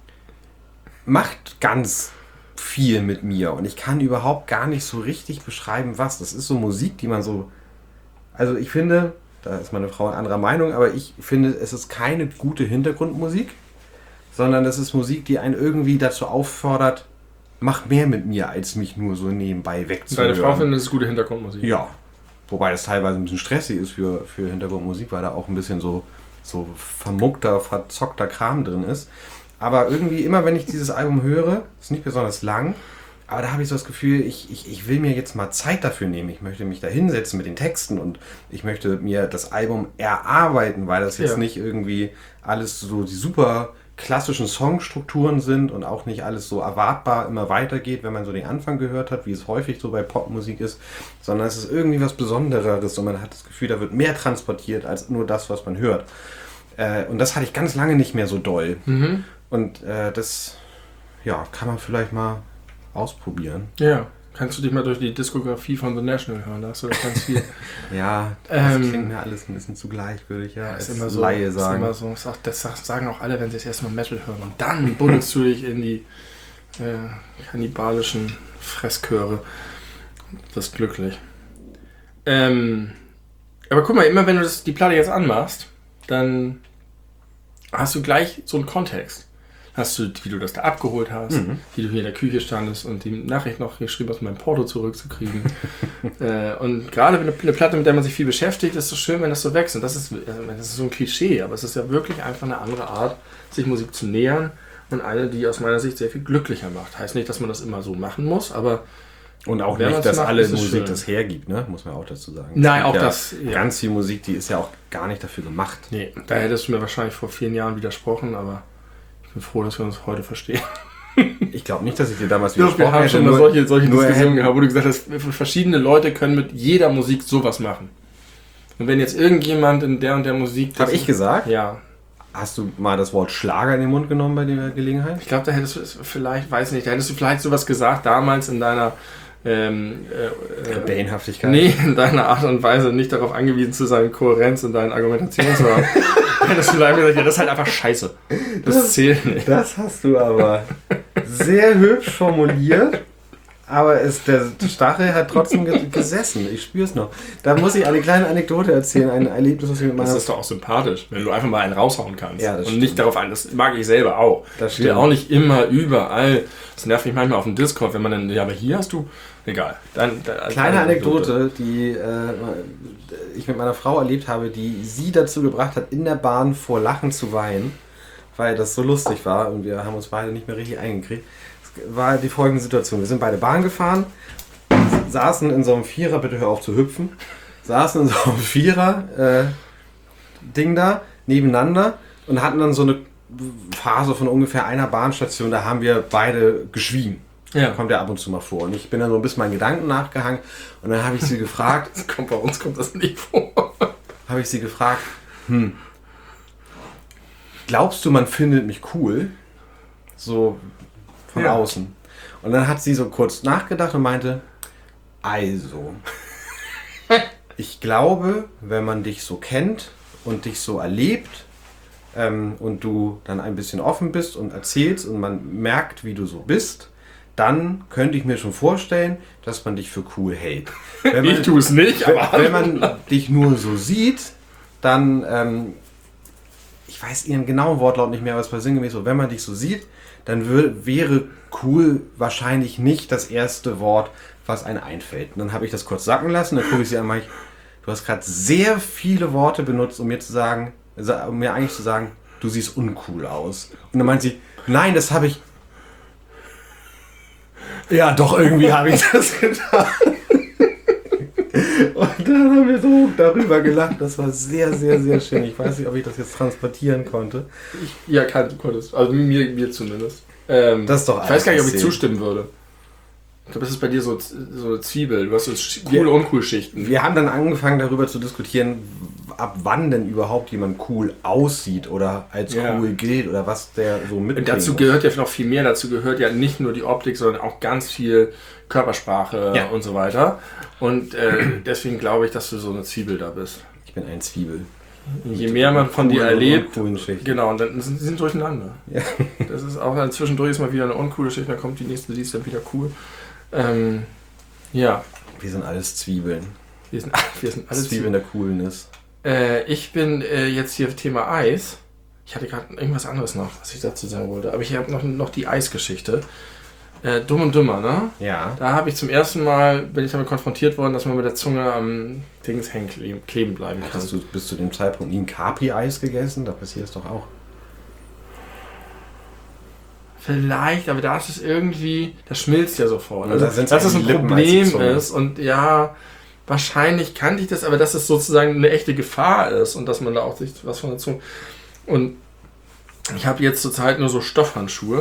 macht ganz viel mit mir und ich kann überhaupt gar nicht so richtig beschreiben, was. Das ist so Musik, die man so... Also ich finde, da ist meine Frau anderer Meinung, aber ich finde, es ist keine gute Hintergrundmusik, sondern es ist Musik, die einen irgendwie dazu auffordert, mach mehr mit mir, als mich nur so nebenbei wegzuhören. Deine Frau findet, es ist gute Hintergrundmusik. Ja, wobei das teilweise ein bisschen stressig ist für Hintergrundmusik, weil da auch ein bisschen so vermuckter, verzockter Kram drin ist. Aber irgendwie immer, wenn ich dieses Album höre, ist nicht besonders lang, aber da habe ich so das Gefühl, ich will mir jetzt mal Zeit dafür nehmen. Ich möchte mich da hinsetzen mit den Texten und ich möchte mir das Album erarbeiten, weil das jetzt nicht irgendwie alles so die super klassischen Songstrukturen sind und auch nicht alles so erwartbar immer weitergeht, wenn man so den Anfang gehört hat, wie es häufig so bei Popmusik ist, sondern es ist irgendwie was Besondereres und man hat das Gefühl, da wird mehr transportiert als nur das, was man hört. Und das hatte ich ganz lange nicht mehr so doll. Mhm. Und das kann man vielleicht mal ausprobieren. Ja, kannst du dich mal durch die Diskografie von The National hören, da hast du das ganz viel. Ja, das klingt mir alles ein bisschen zu gleichgültig, ja, als immer so, Laie sagen. Ist immer so, das sagen auch alle, wenn sie das erste Mal Metal hören. Und dann buddelst du dich in die kannibalischen Fresschöre. Das ist glücklich. Aber guck mal, immer wenn du die Platte jetzt anmachst, dann hast du gleich so einen Kontext. Hast du, wie du das da abgeholt hast, wie du hier in der Küche standest und die Nachricht noch geschrieben hast, um mein Porto zurückzukriegen. Und gerade eine Platte, mit der man sich viel beschäftigt, ist es so schön, wenn das so wächst. Und das ist so ein Klischee, aber es ist ja wirklich einfach eine andere Art, sich Musik zu nähern und eine, die aus meiner Sicht sehr viel glücklicher macht. Heißt nicht, dass man das immer so machen muss, aber und auch nicht, dass alle Musik das hergibt, ne? Muss man auch dazu sagen. Nein, auch das. Ja. Ganz viel Musik, die ist ja auch gar nicht dafür gemacht. Nee, da hättest du mir wahrscheinlich vor 4 Jahren widersprochen, aber ich bin froh, dass wir uns heute verstehen. Ich glaube nicht, dass ich dir damals widersprochen hätte. Wir haben schon nur, solche Diskussionen gehabt, wo du gesagt hast, verschiedene Leute können mit jeder Musik sowas machen. Und wenn jetzt irgendjemand in der und der Musik... Habe ich gesagt? Ja. Hast du mal das Wort Schlager in den Mund genommen bei der Gelegenheit? Ich glaube, da hättest du vielleicht, weiß nicht, da hättest du vielleicht sowas gesagt damals in deiner... Bähnhaftigkeit. Nee, in deiner Art und Weise nicht darauf angewiesen zu sein, Kohärenz in deinen Argumentationen zu haben. Hättest du vielleicht gesagt, ja, das ist halt einfach scheiße. Das zählt nicht. Das hast du aber sehr hübsch formuliert, Aber der Stachel hat trotzdem gesessen. Ich spüre es noch. Da muss ich eine kleine Anekdote erzählen, ein Erlebnis, was ich mit meiner... Das ist doch auch sympathisch, wenn du einfach mal einen raushauen kannst. Ja, das und nicht stimmt. darauf ein. Das mag ich selber auch. Das Steht stimmt. auch nicht immer überall. Das nervt mich manchmal auf dem Discord, wenn man dann, ja, aber hier hast du... Egal. Kleine Anekdote, die ich mit meiner Frau erlebt habe, die sie dazu gebracht hat, in der Bahn vor Lachen zu weinen, weil das so lustig war und wir haben uns beide nicht mehr richtig eingekriegt. Es war die folgende Situation. Wir sind beide Bahn gefahren, saßen in so einem Vierer, bitte hör auf zu hüpfen, saßen in so einem Vierer-Ding da, nebeneinander und hatten dann so eine Phase von ungefähr einer Bahnstation, da haben wir beide geschwiegen. Ja. Kommt ja ab und zu mal vor. Und ich bin dann so ein bisschen meinen Gedanken nachgehangen und dann habe ich sie gefragt, Bei uns kommt das nicht vor. glaubst du, man findet mich cool? So von Ja. außen. Und dann hat sie so kurz nachgedacht und meinte, also, ich glaube, wenn man dich so kennt und dich so erlebt und du dann ein bisschen offen bist und erzählst und man merkt, wie du so bist, dann könnte ich mir schon vorstellen, dass man dich für cool hält. Wenn Ich tue es nicht, aber... wenn man dich nur so sieht, dann, ich weiß ihren genauen Wortlaut nicht mehr, aber es war sinngemäß so, wenn man dich so sieht, dann wäre cool wahrscheinlich nicht das erste Wort, was einem einfällt. Und dann habe ich das kurz sacken lassen, dann gucke ich sie an und meine, du hast gerade sehr viele Worte benutzt, um mir eigentlich zu sagen, du siehst uncool aus. Und dann meint sie, nein, das habe ich... Ja, doch, irgendwie habe ich das getan. Und dann haben wir so darüber gelacht. Das war sehr, sehr, sehr schön. Ich weiß nicht, ob ich das jetzt transportieren konnte. Ja, du konntest. Also mir zumindest. Das ist doch ich weiß gar nicht, ob ich alles zustimmen würde. Ich glaube, das ist bei dir so eine Zwiebel. Du hast so coole Uncool-Schichten. Wir haben dann angefangen, darüber zu diskutieren, ab wann denn überhaupt jemand cool aussieht oder als cool gilt oder was der so mitbringt. Und dazu gehört ja noch viel mehr. Dazu gehört ja nicht nur die Optik, sondern auch ganz viel Körpersprache und so weiter. Und deswegen glaube ich, dass du so eine Zwiebel da bist. Ich bin ein Zwiebel. Je mehr man von dir erlebt, Schichten. genau, und dann sind durcheinander. Ja. Das ist auch dann zwischendurch ist mal wieder eine uncoole Schicht, dann kommt die nächste, die ist dann wieder cool. Ja. Wir sind alles Zwiebeln. Wir sind alle Zwiebeln der Coolness. Ich bin jetzt hier Thema Eis. Ich hatte gerade irgendwas anderes noch, was ich dazu sagen wollte. Aber ich habe noch die Eisgeschichte. Dumm und Dümmer, ne? Ja. Da habe ich zum ersten Mal, bin ich damit konfrontiert worden, dass man mit der Zunge am Dings hängen kleben bleiben kann. Hast du bis zu dem Zeitpunkt nie ein Capri-Eis gegessen? Da passiert es doch auch. Vielleicht, aber da ist es irgendwie, das schmilzt ja sofort. Also, dass das ein Lippen als die Problem Zunge. ist und ja, wahrscheinlich kannte ich das, aber dass es sozusagen eine echte Gefahr ist und dass man da auch sich was von der Zunge... Und ich habe jetzt zurzeit nur so Stoffhandschuhe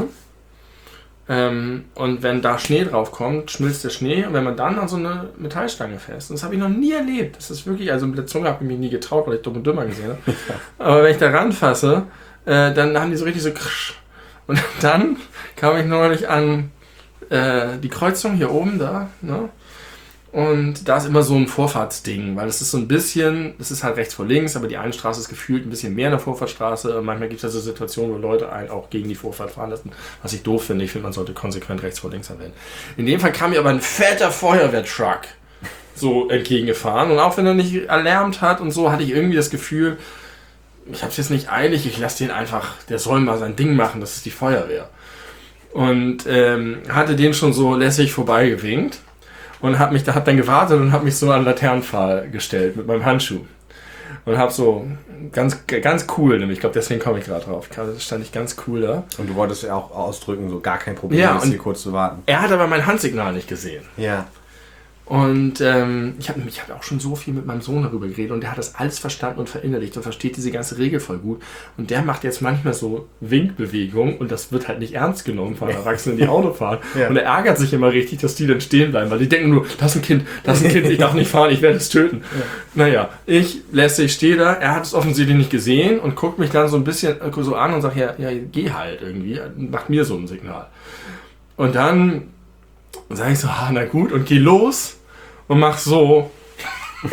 und wenn da Schnee drauf kommt, schmilzt der Schnee und wenn man dann an so eine Metallstange fest, und das habe ich noch nie erlebt, das ist wirklich, also mit der Zunge habe ich mich nie getraut, weil ich Dumm und Dümmer gesehen habe, aber wenn ich da ranfasse, dann haben die so richtig so krsch. Und dann kam ich neulich an die Kreuzung hier oben da, ne? Und da ist immer so ein Vorfahrtsding, weil es ist so ein bisschen, das ist halt rechts vor links, aber die eine Straße ist gefühlt ein bisschen mehr eine Vorfahrtsstraße. Und manchmal gibt es ja so Situationen, wo Leute einen auch gegen die Vorfahrt fahren lassen, was ich doof finde. Ich finde, man sollte konsequent rechts vor links anwenden. In dem Fall kam mir aber ein fetter Feuerwehrtruck so entgegengefahren. Und auch wenn er nicht erlärmt hat und so, hatte ich irgendwie das Gefühl, ich habe es jetzt nicht eilig, ich lasse den einfach, der soll mal sein Ding machen, das ist die Feuerwehr. Und hatte den schon so lässig vorbeigewinkt. Und hab dann gewartet und habe mich so an den Laternenpfahl gestellt mit meinem Handschuh. Und habe so ganz cool, nämlich ich glaube, deswegen komme ich gerade drauf. Da stand ich ganz cool da. Und du wolltest ja auch ausdrücken, so gar kein Problem, Ja, jetzt hier kurz zu warten. Er hat aber mein Handsignal nicht gesehen. Ja. Und ich hab auch schon so viel mit meinem Sohn darüber geredet und der hat das alles verstanden und verinnerlicht und versteht diese ganze Regel voll gut. Und der macht jetzt manchmal so Winkbewegungen und das wird halt nicht ernst genommen von Erwachsenen, die Auto fahren. Ja. Und er ärgert sich immer richtig, dass die dann stehen bleiben, weil die denken nur, das ist ein Kind, ich darf nicht fahren, ich werde es töten. Ja. Naja, ich stehe da, er hat es offensichtlich nicht gesehen und guckt mich dann so ein bisschen so an und sagt, ja, geh halt irgendwie, macht mir so ein Signal. Und dann sage ich so, na gut, und geh los und mach so.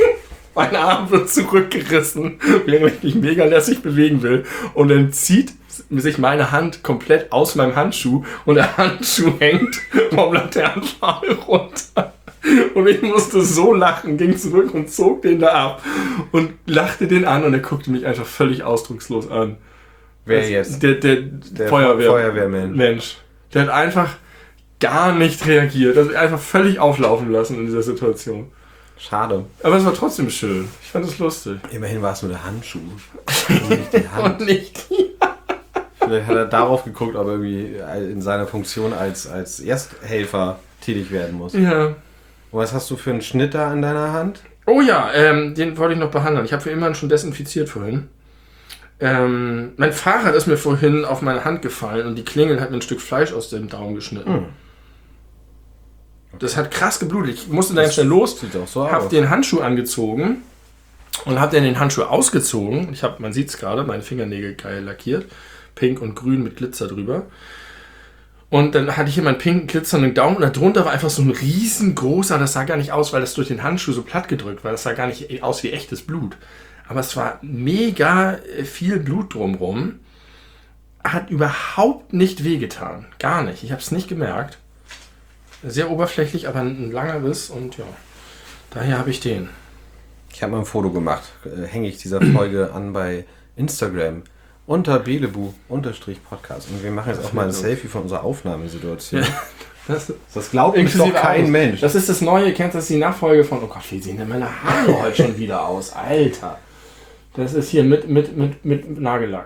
Mein Arm wird zurückgerissen, während ich mich mega lässig bewegen will. Und dann zieht sich meine Hand komplett aus meinem Handschuh und der Handschuh hängt vom Laternenpfahl runter. Und ich musste so lachen, ging zurück und zog den da ab und lachte den an und er guckte mich einfach völlig ausdruckslos an. Wer jetzt? Der Feuerwehrman. Mensch. Der hat einfach gar nicht reagiert. Also einfach völlig auflaufen lassen in dieser Situation. Schade. Aber es war trotzdem schön. Ich fand es lustig. Immerhin war es nur der Handschuh. Und nicht die Hand. Und nicht die. Vielleicht hat er darauf geguckt, ob er irgendwie in seiner Funktion als Ersthelfer tätig werden muss. Ja. Und was hast du für einen Schnitt da an deiner Hand? Oh ja, den wollte ich noch behandeln. Ich habe für immerhin schon desinfiziert vorhin. Mein Fahrrad ist mir vorhin auf meine Hand gefallen und die Klingel hat mir ein Stück Fleisch aus dem Daumen geschnitten. Okay. Das hat krass geblutet. Ich musste dann schnell los, so habe den Handschuh angezogen und habe dann den Handschuh ausgezogen. Man sieht es gerade, meine Fingernägel geil lackiert. Pink und grün mit Glitzer drüber. Und dann hatte ich hier meinen pinken glitzernden Daumen und darunter war einfach so ein riesengroßer, das sah gar nicht aus, weil das durch den Handschuh so platt gedrückt war. Das sah gar nicht aus wie echtes Blut. Aber es war mega viel Blut drumrum. Hat überhaupt nicht wehgetan. Gar nicht. Ich habe es nicht gemerkt. Sehr oberflächlich, aber ein langer Riss und ja, daher habe ich den. Ich habe mal ein Foto gemacht. Hänge ich dieser Folge an bei Instagram. Unter Belebu_Podcast. Und wir machen jetzt auch mal ein Selfie von unserer Aufnahmesituation. Ja, das glaubt uns doch kein Mensch. Das ist das Neue, kennst du das, die Nachfolge von, oh Gott, wie sehen denn meine Haare heute schon wieder aus? Alter. Das ist hier mit Nagellack.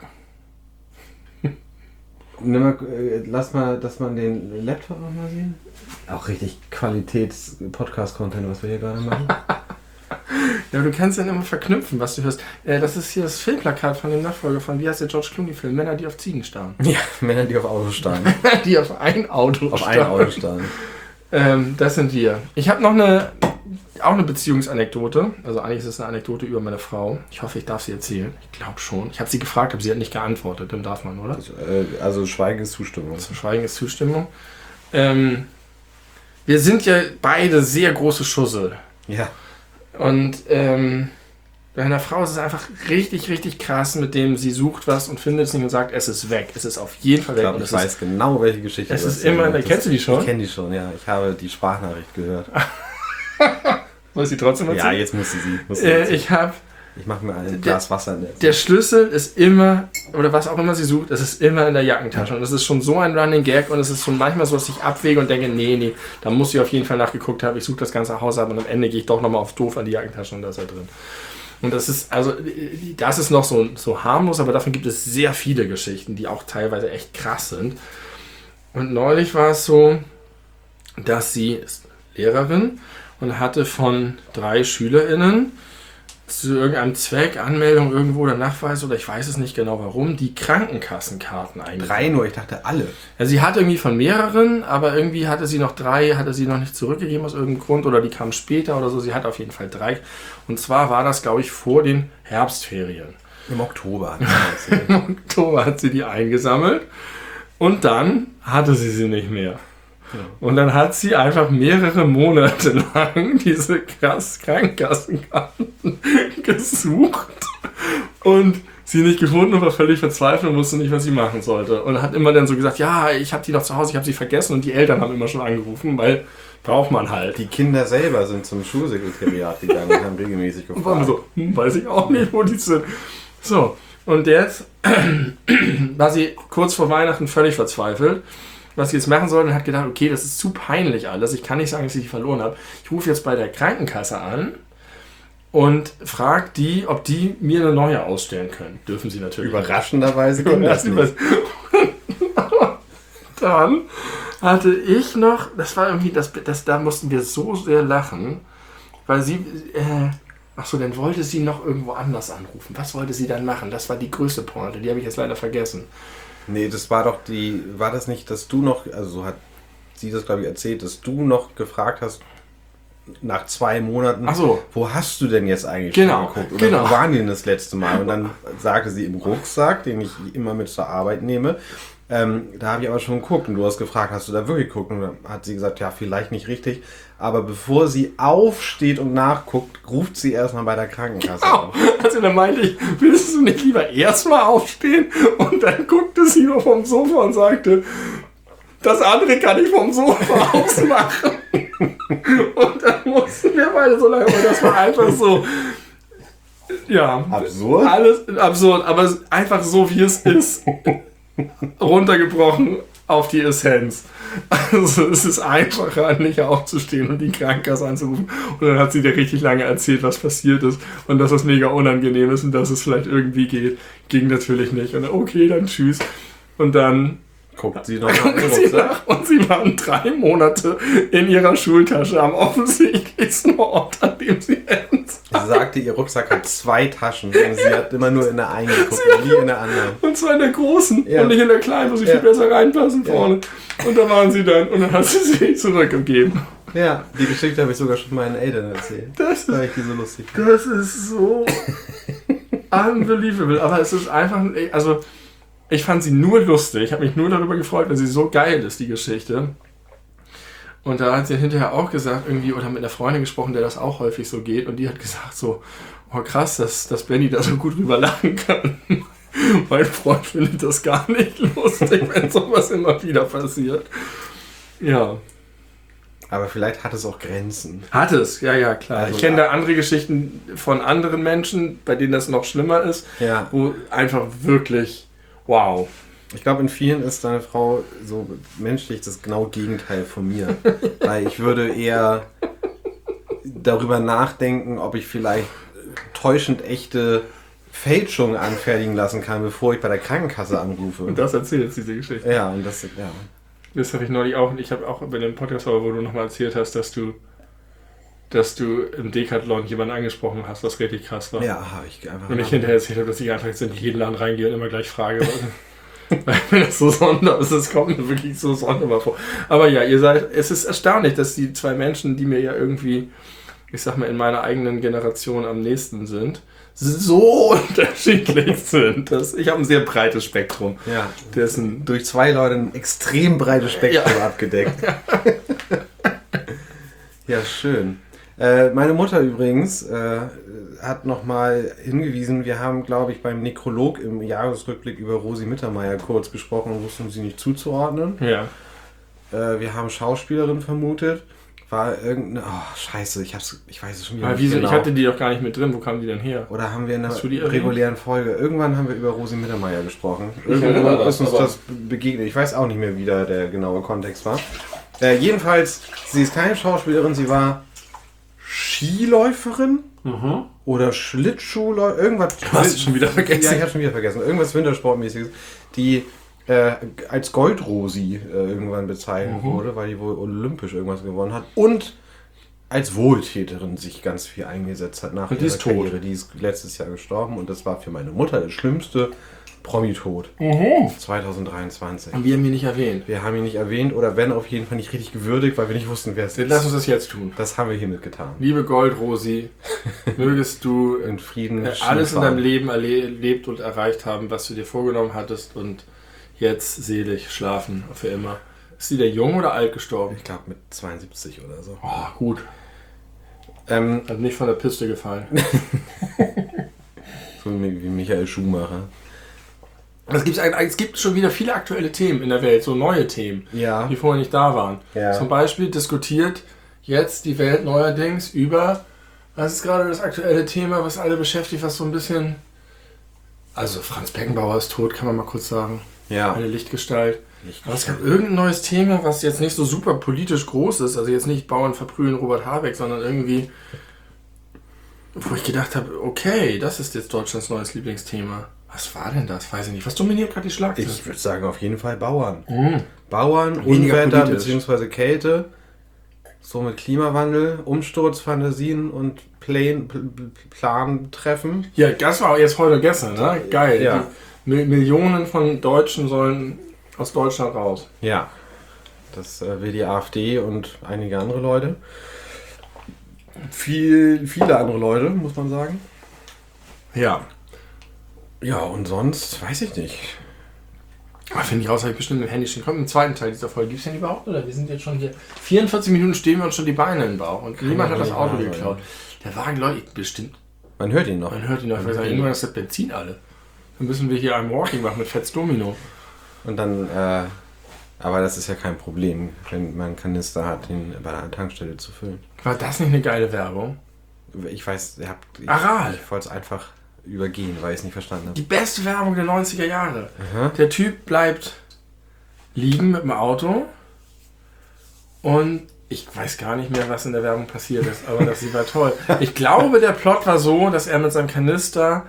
Lass mal, dass man den Laptop nochmal sehen. Auch richtig Qualitäts-Podcast-Content, was wir hier gerade machen. Ja, du kannst dann immer verknüpfen, was du hörst. Das ist hier das Filmplakat von dem Nachfolger von, wie heißt der George Clooney-Film? Männer, die auf Ziegen starren. Ja, Männer, die auf Autos starren. Die auf ein Auto starren. Auf ein Auto starren. Das sind wir. Ich habe noch eine Beziehungsanekdote. Also eigentlich ist es eine Anekdote über meine Frau. Ich hoffe, ich darf sie erzählen. Ich glaube schon. Ich habe sie gefragt, aber sie hat nicht geantwortet. Dann darf man, oder? Also Schweigen ist Zustimmung. Schweigen ist Zustimmung. Wir sind ja beide sehr große Schussel. Ja. Und bei einer Frau ist es einfach richtig, richtig krass, mit dem sie sucht was und findet es nicht und sagt, es ist weg. Es ist auf jeden Fall weg. Ich weiß genau, welche Geschichte es ist. Kennst du die schon? Ich kenne die schon, ja. Ich habe die Sprachnachricht gehört. Muss sie trotzdem erzählen? Ja, jetzt muss sie. Ich mache mir ein Glas Wasser. Der Schlüssel ist immer, oder was auch immer sie sucht, es ist immer in der Jackentasche. Und das ist schon so ein Running Gag und es ist schon manchmal so, dass ich abwäge und denke, nee, da muss ich auf jeden Fall nachgeguckt haben. Ich suche das ganze Haus ab und am Ende gehe ich doch nochmal auf doof an die Jackentasche und da ist er drin. Und das ist noch so harmlos, aber davon gibt es sehr viele Geschichten, die auch teilweise echt krass sind. Und neulich war es so, dass sie ist Lehrerin und hatte von 3 SchülerInnen zu irgendeinem Zweck, Anmeldung irgendwo oder Nachweis oder ich weiß es nicht genau warum, die Krankenkassenkarten eingetragen. 3 nur, ich dachte alle. Ja, sie hat irgendwie von mehreren, aber irgendwie hatte sie noch nicht zurückgegeben aus irgendeinem Grund oder die kamen später oder so. Sie hat auf jeden Fall 3. Und zwar war das, glaube ich, vor den Herbstferien. Im Oktober. Im Oktober hat sie die eingesammelt und dann hatte sie nicht mehr. Ja. Und dann hat sie einfach mehrere Monate lang diese Krankenkassenkarten gesucht und sie nicht gefunden und war völlig verzweifelt und wusste nicht, was sie machen sollte. Und hat immer dann so gesagt, ja, ich habe die noch zu Hause, ich habe sie vergessen und die Eltern haben immer schon angerufen, weil braucht man halt. Die Kinder selber sind zum Schulsekretariat gegangen und haben regelmäßig gefragt. Und waren so, weiß ich auch nicht, wo die sind. So, und jetzt war sie kurz vor Weihnachten völlig verzweifelt, was sie jetzt machen soll und hat gedacht, okay, das ist zu peinlich alles. Ich kann nicht sagen, dass ich die verloren habe. Ich rufe jetzt bei der Krankenkasse an und frage die, ob die mir eine neue ausstellen können. Dürfen sie natürlich. Überraschenderweise ging das nicht. Dann hatte ich noch, das war irgendwie, da mussten wir so sehr lachen, weil sie, dann wollte sie noch irgendwo anders anrufen. Was wollte sie dann machen? Das war die größte Pointe, die habe ich jetzt leider vergessen. Nee, das war doch war das nicht, dass du noch, also so hat sie das, glaube ich, erzählt, dass du noch gefragt hast, nach 2 Monaten, ach so, wo hast du denn jetzt eigentlich schon geguckt? Oder wo waren die denn das letzte Mal? Und dann sagte sie im Rucksack, den ich immer mit zur Arbeit nehme, da habe ich aber schon geguckt und du hast gefragt, hast du da wirklich geguckt? Und dann hat sie gesagt, ja, vielleicht nicht richtig, aber bevor sie aufsteht und nachguckt, ruft sie erstmal bei der Krankenkasse an. Also dann meinte ich, willst du nicht lieber erstmal aufstehen und dann guckt sie nur vom Sofa und sagte, das andere kann ich vom Sofa aus machen. Und dann mussten wir beide so lange, und das war einfach so, ja. Absurd? Alles absurd, aber einfach so, wie es ist. Runtergebrochen auf die Essenz. Also es ist einfacher, nicht aufzustehen und die Krankenkasse anzurufen. Und dann hat sie dir richtig lange erzählt, was passiert ist und dass das mega unangenehm ist und dass es vielleicht irgendwie geht. Ging natürlich nicht. Und dann, okay, dann tschüss. Und dann guckt sie noch nach. Und sie waren 3 Monate in ihrer Schultasche am offensichtlichsten Ort, an dem sie hätten. Sie sagte, ihr Rucksack hat 2 Taschen und sie hat immer nur in der einen geguckt, nie in der anderen. Und zwar in der großen und nicht in der kleinen, wo sie viel besser reinpassen vorne. Und da waren sie dann und dann hat sie sie zurückgegeben. Ja, die Geschichte habe ich sogar schon meinen Eltern erzählt. Weil ich die so lustig finde. Das ist so unbelievable. Aber es ist einfach, also ich fand sie nur lustig. Ich habe mich nur darüber gefreut, weil sie so geil ist, die Geschichte. Und da hat sie hinterher auch gesagt, irgendwie, oder mit einer Freundin gesprochen, der das auch häufig so geht. Und die hat gesagt so, oh krass, dass Benny da so gut drüber lachen kann. Mein Freund findet das gar nicht lustig, wenn sowas immer wieder passiert. Ja. Aber vielleicht hat es auch Grenzen. Hat es, ja, klar. Also ich kenne da andere Geschichten von anderen Menschen, bei denen das noch schlimmer ist. Ja. Wo einfach wirklich, wow. Ich glaube, in vielen ist deine Frau so menschlich das genaue Gegenteil von mir. Weil ich würde eher darüber nachdenken, ob ich vielleicht täuschend echte Fälschungen anfertigen lassen kann, bevor ich bei der Krankenkasse anrufe. Und das erzählt jetzt diese Geschichte. Ja, und das, ja. Das habe ich neulich auch, und ich habe auch bei dem Podcast, wo du nochmal erzählt hast, dass du im Decathlon jemanden angesprochen hast, was richtig krass war. Ja, habe ich einfach. Und ich hinterher erzählt habe, dass ich einfach jetzt in jeden Laden reingehe und immer gleich frage. Weil mir das so sonderbar ist, es kommt mir wirklich so sonderbar vor. Aber ja, es ist erstaunlich, dass die 2 Menschen, die mir ja irgendwie, ich sag mal, in meiner eigenen Generation am nächsten sind, so unterschiedlich sind. Ich habe ein sehr breites Spektrum. Ja, durch 2 Leute ein extrem breites Spektrum abgedeckt. Ja, schön. Meine Mutter übrigens hat nochmal hingewiesen, wir haben, glaube ich, beim Nekrolog im Jahresrückblick über Rosi Mittermeier kurz gesprochen und wussten sie nicht zuzuordnen. Ja. Wir haben Schauspielerin vermutet. War irgendeine... Oh, scheiße, ich weiß es schon wieder nicht genau. Ich hatte die doch gar nicht mit drin. Wo kamen die denn her? Oder haben wir in einer regulären Folge... Irgendwann haben wir über Rosi Mittermeier gesprochen. Irgendwann ist uns das begegnet. Ich weiß auch nicht mehr, wie da der genaue Kontext war. Jedenfalls, sie ist keine Schauspielerin, sie war Skiläuferin oder Schlittschuhläuferin. Irgendwas... Du hast es schon wieder vergessen. Ja, ich habe schon wieder vergessen. Irgendwas Wintersportmäßiges. Die... als Goldrosi irgendwann bezeichnet wurde, weil die wohl olympisch irgendwas gewonnen hat und als Wohltäterin sich ganz viel eingesetzt hat nach ihrer Karriere. Die ist letztes Jahr gestorben und das war für meine Mutter der schlimmste Promi-Tod 2023. Und wir haben ihn nicht erwähnt. Wir haben ihn nicht erwähnt oder wenn auf jeden Fall nicht richtig gewürdigt, weil wir nicht wussten, wer es ist. Lass uns das jetzt tun. Das haben wir hiermit getan. Liebe Goldrosi, mögest du in Frieden alles in deinem Leben erlebt und erreicht haben, was du dir vorgenommen hattest und jetzt selig schlafen für immer. Ist sie der jung oder alt gestorben? Ich glaube mit 72 oder so. Oh, gut. Hat nicht von der Piste gefallen. So wie Michael Schumacher. Es gibt schon wieder viele aktuelle Themen in der Welt, so neue Themen, die vorher nicht da waren. Ja. Zum Beispiel diskutiert jetzt die Welt neuerdings über, was ist gerade das aktuelle Thema, was alle beschäftigt, was so ein bisschen... Also Franz Beckenbauer ist tot, kann man mal kurz sagen. Ja. Eine Lichtgestalt. Aber es gab irgendein neues Thema, was jetzt nicht so super politisch groß ist. Also jetzt nicht Bauern verprügeln Robert Habeck, sondern irgendwie, wo ich gedacht habe, okay, das ist jetzt Deutschlands neues Lieblingsthema. Was war denn das? Weiß ich nicht. Was dominiert gerade die Schlagzeilen? Ich würde sagen, auf jeden Fall Bauern. Mhm. Bauern, Unwetter bzw. Kälte, so mit Klimawandel, Umsturzfantasien und Plan-Treffen. Ja, das war jetzt heute gestern, ne? Geil. Ja. Millionen von Deutschen sollen aus Deutschland raus. Ja, das will die AfD und einige andere Leute. Viele andere Leute, muss man sagen. Ja. Ja, und sonst weiß ich nicht. Aber finde ich raus, habe ich bestimmt im Handy stehen. Kommt im zweiten Teil dieser Folge. Gibt es den überhaupt? Oder wir sind jetzt schon hier. 44 Minuten stehen wir uns schon die Beine im Bauch. Und niemand hat das Auto geklaut. Der Wagen, Leute, bestimmt. Man hört ihn noch. Man hört ihn noch. Ich weiß nicht, irgendwann ist das Benzin alle. Dann müssen wir hier ein Walking machen mit Fetz Domino. Und dann, aber das ist ja kein Problem, wenn man einen Kanister hat, den bei einer Tankstelle zu füllen. War das nicht eine geile Werbung? Ich weiß, Aral. Ich wollte es einfach übergehen, weil ich es nicht verstanden habe. Die beste Werbung der 90er Jahre. Aha. Der Typ bleibt liegen mit dem Auto und ich weiß gar nicht mehr, was in der Werbung passiert ist, aber das war toll. Ich glaube, der Plot war so, dass er mit seinem Kanister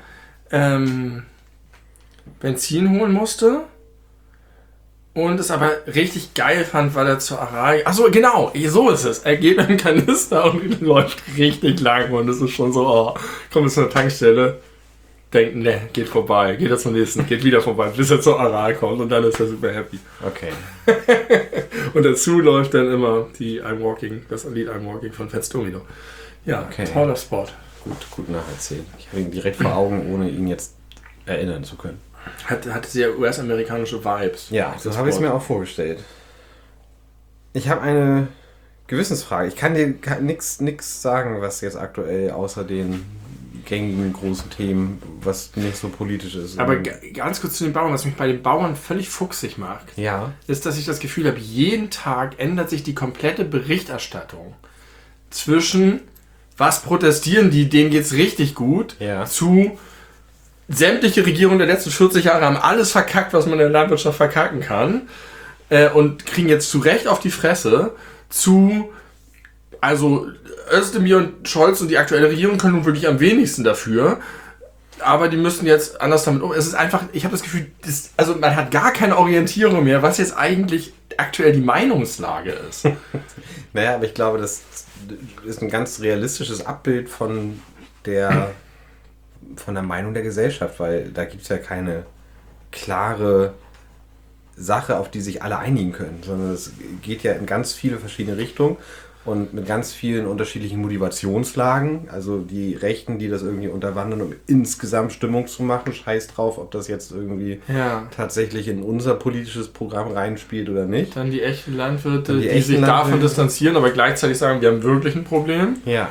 Benzin holen musste und es aber richtig geil fand, weil er zur Aral... Achso, genau, so ist es. Er geht mit dem Kanister und läuft richtig lang und es ist schon so, kommt jetzt zu einer Tankstelle, denkt, ne, geht vorbei, geht er zum nächsten, geht wieder vorbei, bis er zur Aral kommt und dann ist er super happy. Okay. Und dazu läuft dann immer das Lied I'm Walking von Fats Domino. Ja, okay. Toller Spot. Gut nacherzählt. Ich habe ihn direkt vor Augen, ohne ihn jetzt erinnern zu können. Hat sehr US-amerikanische Vibes. Ja, so habe ich es mir auch vorgestellt. Ich habe eine Gewissensfrage. Ich kann dir nichts sagen, was jetzt aktuell außer den gängigen großen Themen, was nicht so politisch ist. Aber ganz kurz zu den Bauern, was mich bei den Bauern völlig fuchsig macht, ist, dass ich das Gefühl habe, jeden Tag ändert sich die komplette Berichterstattung zwischen was protestieren die, denen geht's richtig gut, zu sämtliche Regierungen der letzten 40 Jahre haben alles verkackt, was man in der Landwirtschaft verkacken kann und kriegen jetzt zu Recht auf die Fresse, also Özdemir und Scholz und die aktuelle Regierung können nun wirklich am wenigsten dafür, aber die müssen jetzt anders damit um. Es ist einfach, ich habe das Gefühl, man hat gar keine Orientierung mehr, was jetzt eigentlich aktuell die Meinungslage ist. Naja, aber ich glaube, das ist ein ganz realistisches Abbild von der Meinung der Gesellschaft, weil da gibt es ja keine klare Sache, auf die sich alle einigen können, sondern es geht ja in ganz viele verschiedene Richtungen und mit ganz vielen unterschiedlichen Motivationslagen. Also die Rechten, die das irgendwie unterwandern, um insgesamt Stimmung zu machen, scheiß drauf, ob das jetzt irgendwie tatsächlich in unser politisches Programm reinspielt oder nicht. Dann die echten Landwirte, die sich davon distanzieren, aber gleichzeitig sagen, wir haben wirklich ein Problem. Ja.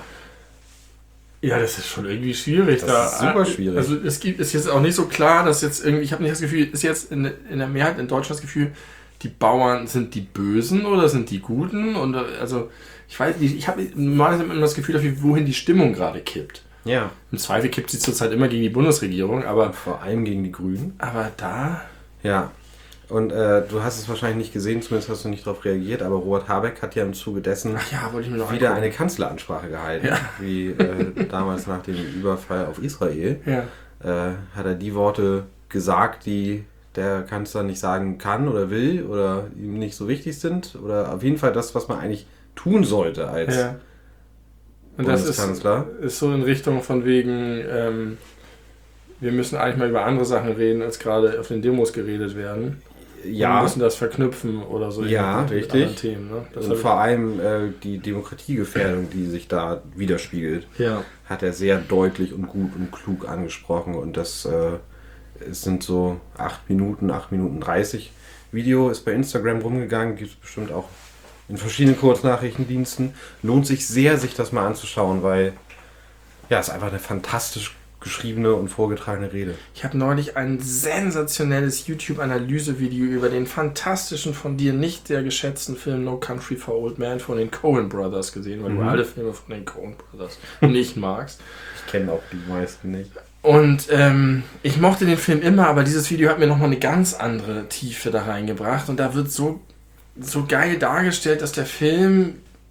Ja, das ist schon irgendwie schwierig. Das ist super schwierig. Also ist jetzt auch nicht so klar, dass jetzt irgendwie, ich habe nicht das Gefühl, ist jetzt in der Mehrheit in Deutschland das Gefühl, die Bauern sind die Bösen oder sind die Guten? Und also ich weiß nicht, ich habe normalerweise immer das Gefühl dafür, wohin die Stimmung gerade kippt. Ja. Im Zweifel kippt sie zurzeit immer gegen die Bundesregierung, aber... Vor allem gegen die Grünen. Aber da... Ja. Und du hast es wahrscheinlich nicht gesehen, zumindest hast du nicht darauf reagiert, aber Robert Habeck hat ja im Zuge dessen wieder eine Kanzleransprache gehalten, wie damals nach dem Überfall auf Israel. Ja. Hat er die Worte gesagt, die der Kanzler nicht sagen kann oder will oder ihm nicht so wichtig sind, oder auf jeden Fall das, was man eigentlich tun sollte als und Bundeskanzler. Das ist so in Richtung von wegen, wir müssen eigentlich mal über andere Sachen reden, als gerade auf den Demos geredet werden. Ja. Wir müssen das verknüpfen oder so. Ja, mit anderen Themen, ne? Und vor allem die Demokratiegefährdung, die sich da widerspiegelt, hat er sehr deutlich und gut und klug angesprochen. Und das es sind so 8 Minuten 30 Video, ist bei Instagram rumgegangen, gibt es bestimmt auch in verschiedenen Kurznachrichtendiensten. Lohnt sich sehr, sich das mal anzuschauen, weil es ist einfach eine fantastisch geschriebene und vorgetragene Rede. Ich habe neulich ein sensationelles YouTube-Analysevideo über den fantastischen, von dir nicht sehr geschätzten Film No Country for Old Men von den Coen Brothers gesehen, weil du alle Filme von den Coen Brothers nicht magst. Ich kenne auch die meisten nicht. Und ich mochte den Film immer, aber dieses Video hat mir nochmal eine ganz andere Tiefe da reingebracht und da wird so geil dargestellt, dass der Film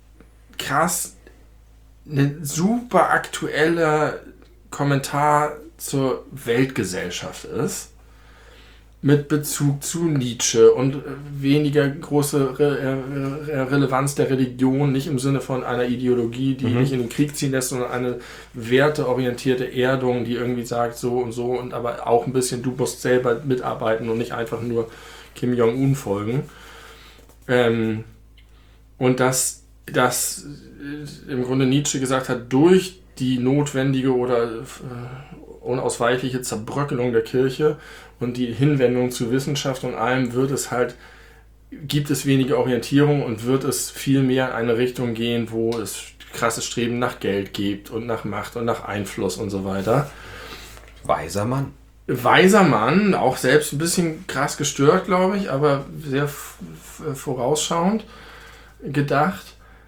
krass ein super aktueller Kommentar zur Weltgesellschaft ist, mit Bezug zu Nietzsche und weniger große Relevanz der Religion, nicht im Sinne von einer Ideologie, die nicht in den Krieg ziehen lässt, sondern eine werteorientierte Erdung, die irgendwie sagt so und aber auch ein bisschen, du musst selber mitarbeiten und nicht einfach nur Kim Jong-un folgen. Und dass im Grunde Nietzsche gesagt hat, durch die notwendige oder unausweichliche Zerbröckelung der Kirche und die Hinwendung zu Wissenschaft und allem gibt es weniger Orientierung und wird es viel mehr in eine Richtung gehen, wo es krasses Streben nach Geld gibt und nach Macht und nach Einfluss und so weiter. Weiser Mann. weiser Mann, auch selbst ein bisschen krass gestört, glaube ich, aber sehr vorausschauend gedacht.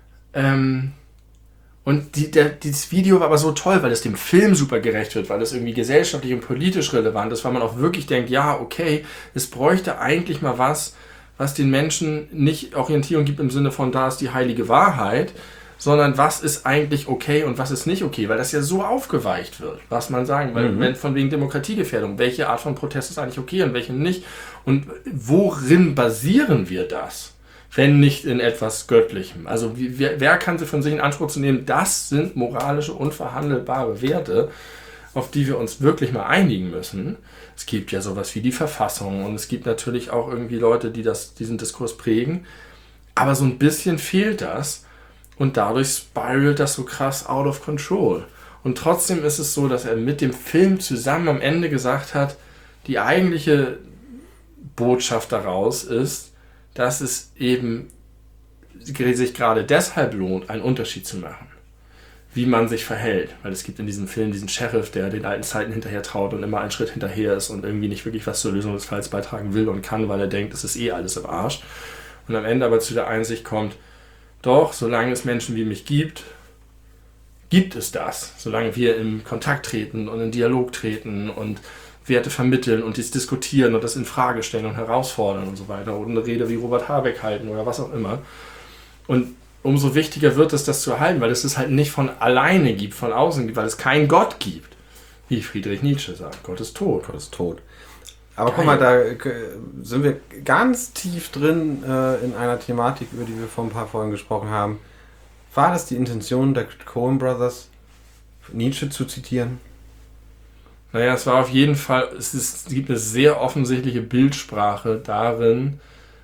Und dieses Video war aber so toll, weil es dem Film super gerecht wird, weil es irgendwie gesellschaftlich und politisch relevant ist, weil man auch wirklich denkt, ja, okay, es bräuchte eigentlich mal was den Menschen nicht Orientierung gibt im Sinne von, da ist die heilige Wahrheit, sondern was ist eigentlich okay und was ist nicht okay, weil das ja so aufgeweicht wird, was man sagen, weil wenn von wegen Demokratiegefährdung, welche Art von Protest ist eigentlich okay und welche nicht und worin basieren wir das, wenn nicht in etwas Göttlichem? Also wer kann sich von sich in Anspruch zu nehmen, das sind moralische, unverhandelbare Werte, auf die wir uns wirklich mal einigen müssen. Es gibt ja sowas wie die Verfassung und es gibt natürlich auch irgendwie Leute, die diesen Diskurs prägen, aber so ein bisschen fehlt das. Und dadurch spiralt das so krass out of control. Und trotzdem ist es so, dass er mit dem Film zusammen am Ende gesagt hat, die eigentliche Botschaft daraus ist, dass es eben sich gerade deshalb lohnt, einen Unterschied zu machen. Wie man sich verhält. Weil es gibt in diesem Film diesen Sheriff, der den alten Zeiten hinterher traut und immer einen Schritt hinterher ist und irgendwie nicht wirklich was zur Lösung des Falls beitragen will und kann, weil er denkt, es ist eh alles im Arsch. Und am Ende aber zu der Einsicht kommt, doch, solange es Menschen wie mich gibt es das. Solange wir in Kontakt treten und in Dialog treten und Werte vermitteln und dies diskutieren und das in Frage stellen und herausfordern und so weiter. Oder eine Rede wie Robert Habeck halten oder was auch immer. Und umso wichtiger wird es, das zu erhalten, weil es es halt nicht von alleine gibt, von außen gibt, weil es keinen Gott gibt. Wie Friedrich Nietzsche sagt, Gott ist tot. Gott ist tot. Aber guck mal, da sind wir ganz tief drin in einer Thematik, über die wir vor ein paar Folgen gesprochen haben. War das die Intention der Coen Brothers, Nietzsche zu zitieren? Naja, es war auf jeden Fall, es gibt eine sehr offensichtliche Bildsprache darin,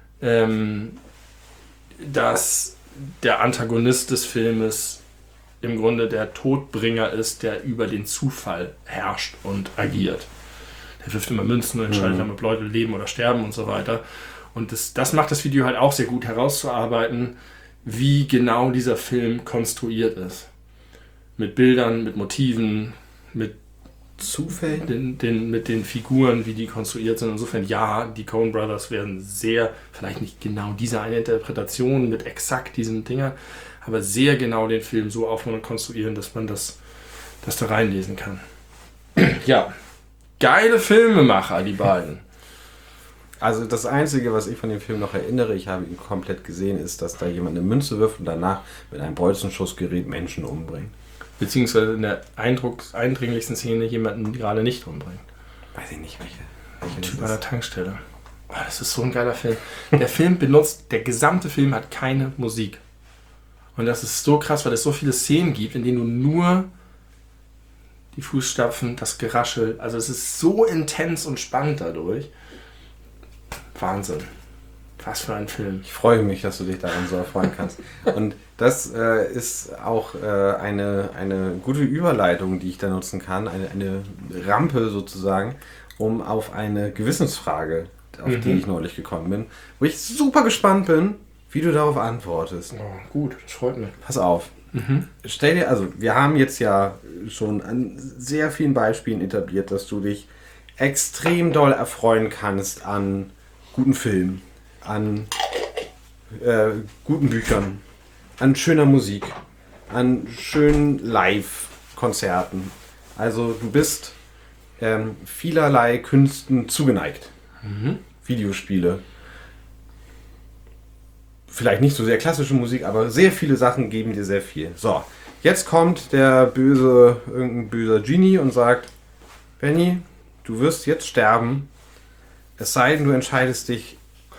dass der Antagonist des Filmes im Grunde der Todbringer ist, der über den Zufall herrscht und agiert. Er wirft immer Münzen und entscheidet dann, ob Leute leben oder sterben und so weiter. Und das macht das Video halt auch sehr gut herauszuarbeiten, wie genau dieser Film konstruiert ist. Mit Bildern, mit Motiven, mit Zufällen? Mit den Figuren, wie die konstruiert sind. Insofern, ja, die Coen Brothers werden sehr, vielleicht nicht genau diese eine Interpretation mit exakt diesen Dingern, aber sehr genau den Film so aufbauen und konstruieren, dass man das da reinlesen kann. Ja. Geile Filmemacher, die beiden. Also das Einzige, was ich von dem Film noch erinnere, ich habe ihn komplett gesehen, ist, dass da jemand eine Münze wirft und danach mit einem Bolzenschussgerät Menschen umbringt. Beziehungsweise in der eindringlichsten Szene jemanden gerade nicht umbringt. Weiß ich nicht, welche Typ an der Tankstelle. Oh, das ist so ein geiler Film. Der gesamte Film hat keine Musik. Und das ist so krass, weil es so viele Szenen gibt, in denen du nur die Fußstapfen, das Geraschel, also es ist so intens und spannend dadurch. Wahnsinn. Was für ein Film. Ich freue mich, dass du dich daran so erfreuen kannst. Und das ist auch eine gute Überleitung, die ich da nutzen kann, eine Rampe sozusagen, um auf eine Gewissensfrage, auf die ich neulich gekommen bin, wo ich super gespannt bin, wie du darauf antwortest. Oh, gut, das freut mich. Pass auf. Stell dir, also wir haben jetzt ja schon an sehr vielen Beispielen etabliert, dass du dich extrem doll erfreuen kannst an guten Filmen, an guten Büchern, an schöner Musik, an schönen Live-Konzerten. Also du bist vielerlei Künsten zugeneigt. Videospiele. Vielleicht nicht so sehr klassische Musik, aber sehr viele Sachen geben dir sehr viel. So, jetzt kommt irgendein böser Genie und sagt, Benny, du wirst jetzt sterben, es sei denn, du entscheidest dich,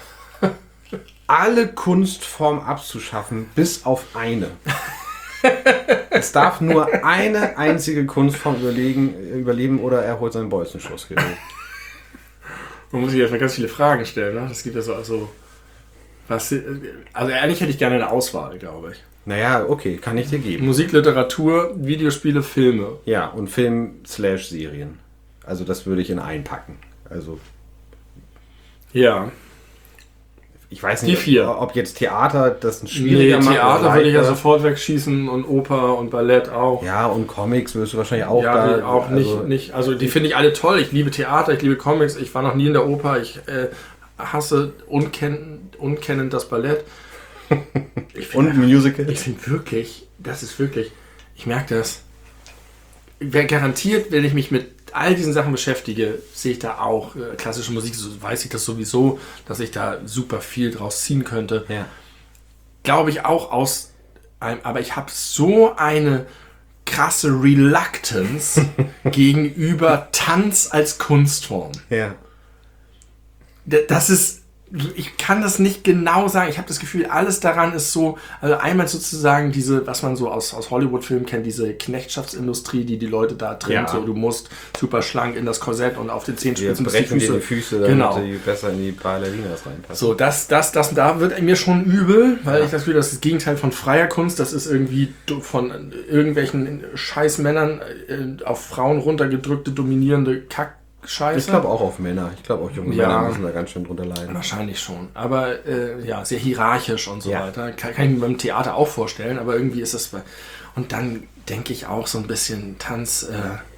alle Kunstformen abzuschaffen, bis auf eine. Es darf nur eine einzige Kunstform überleben oder er holt sein Bolzenschussgerät. Man muss sich erstmal ganz viele Fragen stellen. Ne? Das gibt ja so also eigentlich hätte ich gerne eine Auswahl, glaube ich. Naja, okay, kann ich dir geben. Musik, Literatur, Videospiele, Filme. Ja, und Film/Serien. Also das würde ich in einpacken. Also ja. ich weiß Die nicht, 4. ob jetzt Theater das ein schwieriger macht. Theater würde ich ja sofort wegschießen und Oper und Ballett auch. Ja, und Comics wirst du wahrscheinlich auch Ja, da. auch nicht. Also die finde ich alle toll. Ich liebe Theater, ich liebe Comics. Ich war noch nie in der Oper. Ich hasse unkennend das Ballett. Und Musical. Ich finde wirklich, ich merke das. Garantiert, wenn ich mich mit all diesen Sachen beschäftige, sehe ich da auch klassische Musik, so weiß ich das sowieso, dass ich da super viel draus ziehen könnte. Ja. Glaube ich auch aus einem, aber ich habe so eine krasse Reluctance gegenüber Tanz als Kunstform. Ja. Das ist, ich kann das nicht genau sagen. Ich habe das Gefühl, alles daran ist so, also einmal sozusagen diese, was man so aus Hollywood-Filmen kennt, diese Knechtschaftsindustrie, die Leute da trimmt. Ja. So, du musst super schlank in das Korsett und auf den Zehenspitzen Jetzt brechen dir die Füße, damit genau. die besser in die Ballerinas reinpassen. So, da wird mir schon übel, weil ich das Gefühl, das ist das Gegenteil von freier Kunst. Das ist irgendwie von irgendwelchen Scheißmännern auf Frauen runtergedrückte, dominierende Kackscheiße. Ich glaube auch auf Männer. Ich glaube auch junge Männer müssen da ganz schön drunter leiden. Wahrscheinlich schon. Aber sehr hierarchisch und so Ja. weiter. Kann ich mir beim Theater auch vorstellen, aber irgendwie ist das... Und dann denke ich auch so ein bisschen, Tanz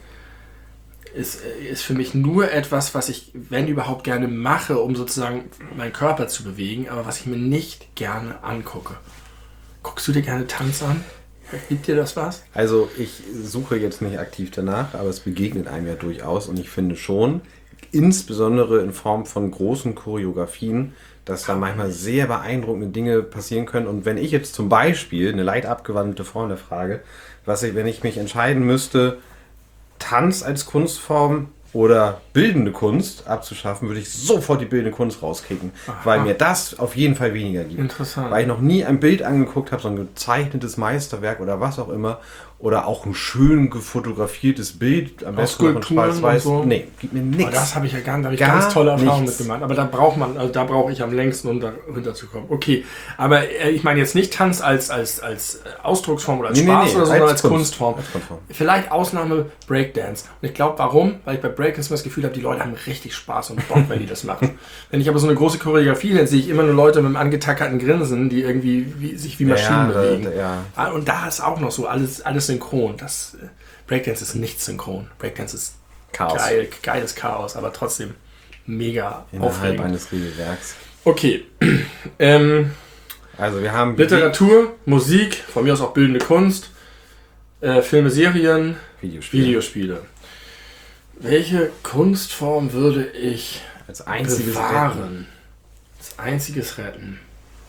ist für mich nur etwas, was ich, wenn überhaupt, gerne mache, um sozusagen meinen Körper zu bewegen, aber was ich mir nicht gerne angucke. Guckst du dir gerne Tanz an? Gibt dir das was? Also ich suche jetzt nicht aktiv danach, aber es begegnet einem ja durchaus und ich finde schon, insbesondere in Form von großen Choreografien, dass da manchmal sehr beeindruckende Dinge passieren können. Und wenn ich jetzt zum Beispiel, eine leicht abgewandelte Form der Frage, wenn ich mich entscheiden müsste, Tanz als Kunstform oder bildende Kunst abzuschaffen, würde ich sofort die bildende Kunst rauskicken, weil mir das auf jeden Fall weniger gibt. Interessant. Weil ich noch nie ein Bild angeguckt habe, so ein gezeichnetes Meisterwerk oder was auch immer, oder auch ein schön gefotografiertes Bild, am besten noch in Schwarz-Weiß. So. Nee, gibt mir nichts. Das habe ich ja gar nicht, ganz tolle Erfahrungen nichts. mitgemacht. Aber da brauche ich am längsten, um da runterzukommen. Okay, aber ich meine jetzt nicht Tanz als Ausdrucksform oder als Spaß oder so, sondern als Kunstform. Vielleicht Ausnahme Breakdance. Und ich glaube, warum? Weil ich bei Breakdance immer das Gefühl habe, die Leute haben richtig Spaß und Bock, wenn die das machen. Wenn ich aber so eine große Choreografie, dann sehe ich immer nur Leute mit einem angetackerten Grinsen, die irgendwie sich wie Maschinen bewegen. Ja. Und da ist auch noch so alles synchron. Breakdance ist nicht synchron. Breakdance ist Chaos. Geiles Chaos, aber trotzdem mega Innerhalb aufregend. eines Regelwerks. Okay. Also wir haben Literatur, Musik, von mir aus auch bildende Kunst, Filme, Serien, Videospiele. Welche Kunstform würde ich als einziges bewahren? Als einziges retten?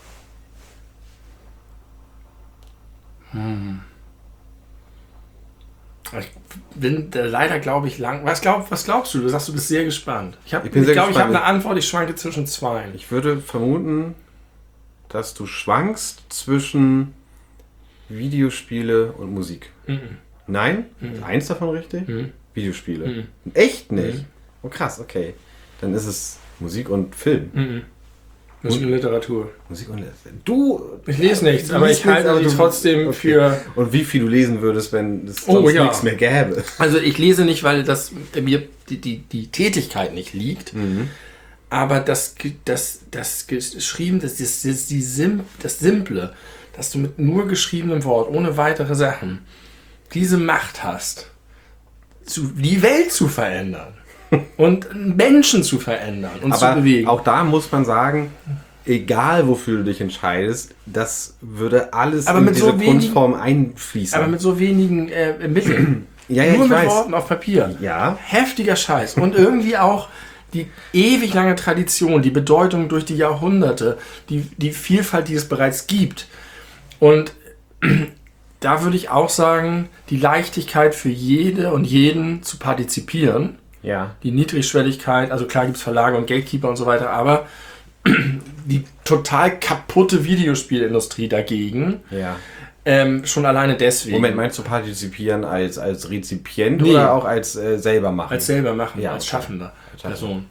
Ich bin leider, glaube ich, Was glaubst du? Du sagst, du bist sehr gespannt. Ich glaube, ich habe eine Antwort. Ich schwanke zwischen zwei. Ich würde vermuten, dass du schwankst zwischen Videospiele und Musik. Nein? Ist eins davon richtig? Videospiele. Echt nicht? Oh krass, okay. Dann ist es Musik und Film. Musik und Literatur. Musik und Literatur. Ich lese nichts, aber ich halte die trotzdem für... Und wie viel du lesen würdest, wenn es sonst nichts mehr gäbe? Also ich lese nicht, weil das mir die Tätigkeit nicht liegt, aber das Geschrieben, das Simple, dass du mit nur geschriebenem Wort, ohne weitere Sachen, diese Macht hast, die Welt zu verändern. Und Menschen zu verändern und aber zu bewegen. Auch da muss man sagen, egal wofür du dich entscheidest, das würde alles in diese Kunstform einfließen. Aber mit so wenigen Mitteln. Ja, nur ich mit weiß. Worten auf Papier. Ja. Heftiger Scheiß. Und irgendwie auch die ewig lange Tradition, die Bedeutung durch die Jahrhunderte, die Vielfalt, die es bereits gibt. Und da würde ich auch sagen, die Leichtigkeit für jede und jeden zu partizipieren. Ja. Die Niedrigschwelligkeit, also klar gibt es Verlage und Gatekeeper und so weiter, aber die total kaputte Videospielindustrie dagegen, schon alleine deswegen. Moment, meinst du partizipieren als Rezipient oder auch als selber machen? Als selber machen, ja, als schaffender Person.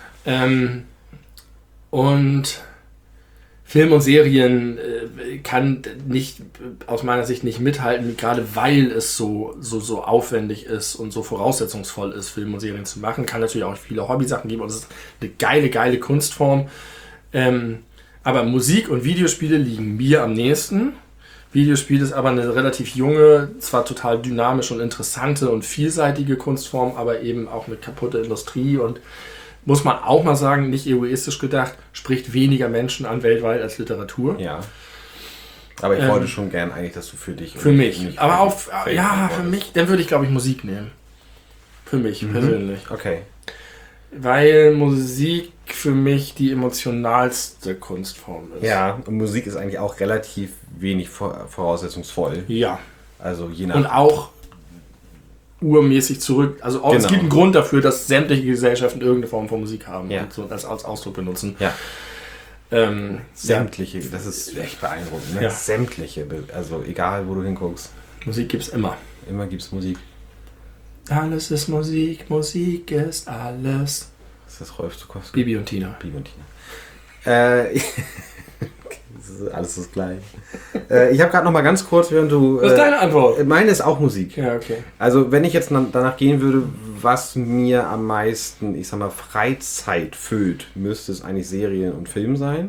Und Film und Serien kann aus meiner Sicht nicht mithalten, gerade weil es so aufwendig ist und so voraussetzungsvoll ist, Film und Serien zu machen. Kann natürlich auch viele Hobbysachen geben und es ist eine geile Kunstform. Aber Musik und Videospiele liegen mir am nächsten. Videospiel ist aber eine relativ junge, zwar total dynamische und interessante und vielseitige Kunstform, aber eben auch eine kaputte Industrie und muss man auch mal sagen, nicht egoistisch gedacht, spricht weniger Menschen an weltweit als Literatur. Ja. Aber ich wollte schon gern eigentlich, dass du für dich... Für mich. Aber auch, für mich, dann würde ich, glaube ich, Musik nehmen. Für mich persönlich. Okay. Weil Musik für mich die emotionalste Kunstform ist. Ja, und Musik ist eigentlich auch relativ wenig voraussetzungsvoll. Ja. Also je nach... Und auch urmäßig zurück. Also auch, es gibt einen Grund dafür, dass sämtliche Gesellschaften irgendeine Form von Musik haben und so das als Ausdruck benutzen. Ja. Sämtliche, das ist echt beeindruckend. Ne? Ja. Sämtliche, also egal wo du hinguckst. Musik gibt's immer. Immer gibt's Musik. Alles ist Musik, Musik ist alles. Ist das Rolf Zukowski? Bibi und Tina. Bibi und Tina. Das ist alles das Gleiche. Ich habe gerade noch mal ganz kurz, während du... Was ist deine Antwort? Meine ist auch Musik. Ja, okay. Also wenn ich jetzt danach gehen würde, was mir am meisten, ich sag mal, Freizeit füllt, müsste es eigentlich Serien und Film sein.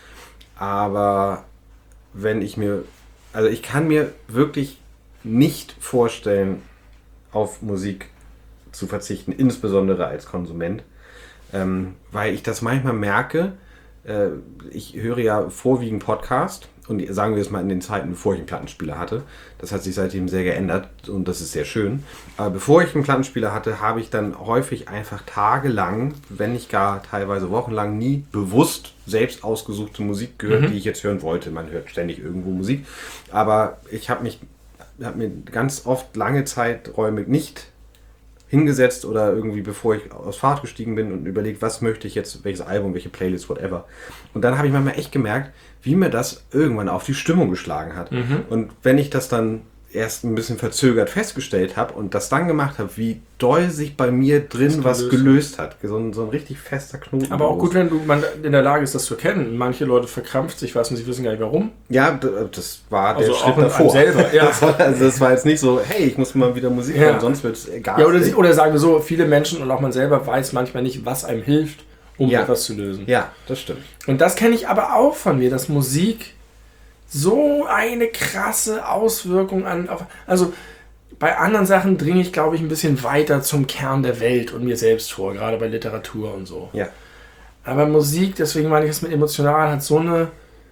Aber wenn ich mir... Also ich kann mir wirklich nicht vorstellen, auf Musik zu verzichten, insbesondere als Konsument, weil ich das manchmal merke. Ich höre ja vorwiegend Podcast und sagen wir es mal in den Zeiten, bevor ich einen Plattenspieler hatte. Das hat sich seitdem sehr geändert und das ist sehr schön. Aber bevor ich einen Plattenspieler hatte, habe ich dann häufig einfach tagelang, wenn nicht gar teilweise wochenlang, nie bewusst selbst ausgesuchte Musik gehört, die ich jetzt hören wollte. Man hört ständig irgendwo Musik. Aber ich habe mir ganz oft lange Zeiträume nicht hingesetzt oder irgendwie, bevor ich aufs Fahrrad gestiegen bin und überlegt, was möchte ich jetzt, welches Album, welche Playlist, whatever. Und dann habe ich manchmal echt gemerkt, wie mir das irgendwann auf die Stimmung geschlagen hat. Und wenn ich das dann erst ein bisschen verzögert festgestellt habe und das dann gemacht habe, wie doll sich bei mir drin was gelöst hat. So ein richtig fester Knoten. Aber auch gut, wenn man in der Lage ist, das zu erkennen. Manche Leute verkrampft sich was und sie wissen gar nicht warum. Ja, das war der Also Schritt auch davor. selber. Ja. Das war jetzt nicht so, hey, ich muss mal wieder Musik hören, sonst wird es egal. Ja, oder sagen wir so, viele Menschen und auch man selber weiß manchmal nicht, was einem hilft, um etwas zu lösen. Ja, das stimmt. Und das kenne ich aber auch von mir, dass Musik so eine krasse Auswirkung also bei anderen Sachen dringe ich, glaube ich, ein bisschen weiter zum Kern der Welt und mir selbst vor, gerade bei Literatur und so. Ja. Aber Musik, deswegen meine ich es mit emotional, hat so eine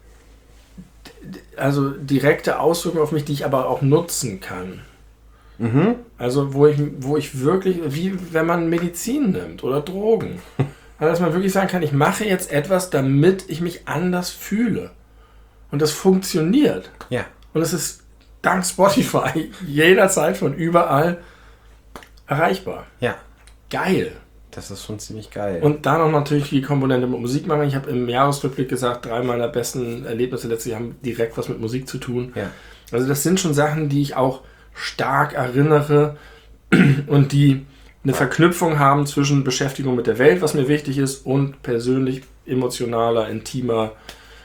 direkte Auswirkung auf mich, die ich aber auch nutzen kann. Also wo ich wirklich, wie wenn man Medizin nimmt oder Drogen, dass man wirklich sagen kann, ich mache jetzt etwas, damit ich mich anders fühle. Und das funktioniert. Ja. Und es ist dank Spotify jederzeit von überall erreichbar. Ja. Geil. Das ist schon ziemlich geil. Und da noch natürlich die Komponente mit Musik machen. Ich habe im Jahresrückblick gesagt, 3 meiner besten Erlebnisse letztlich haben direkt was mit Musik zu tun. Ja. Also das sind schon Sachen, die ich auch stark erinnere und die eine Verknüpfung haben zwischen Beschäftigung mit der Welt, was mir wichtig ist, und persönlich emotionaler, intimer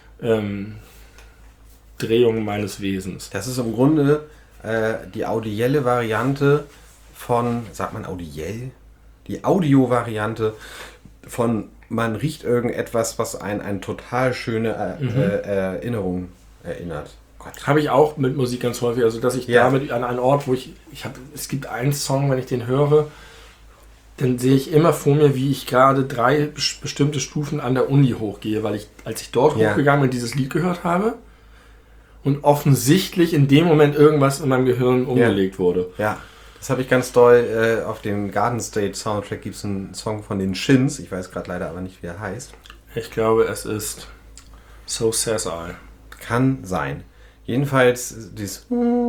Drehung meines Wesens. Das ist im Grunde die audielle Variante von, sagt man audiell? Die Audio-Variante von, man riecht irgendetwas, was einen eine total schöne Erinnerung erinnert. Habe ich auch mit Musik ganz häufig, also dass ich damit an einen Ort, wo es gibt einen Song, wenn ich den höre, dann sehe ich immer vor mir, wie ich gerade 3 bestimmte Stufen an der Uni hochgehe, weil als ich dort hochgegangen bin, dieses Lied gehört habe und offensichtlich in dem Moment irgendwas in meinem Gehirn umgelegt wurde. Ja, das habe ich ganz doll. Auf dem Garden State Soundtrack gibt es einen Song von den Shins, ich weiß gerade leider aber nicht, wie er heißt. Ich glaube, es ist So Says I. Kann sein. Jedenfalls dieses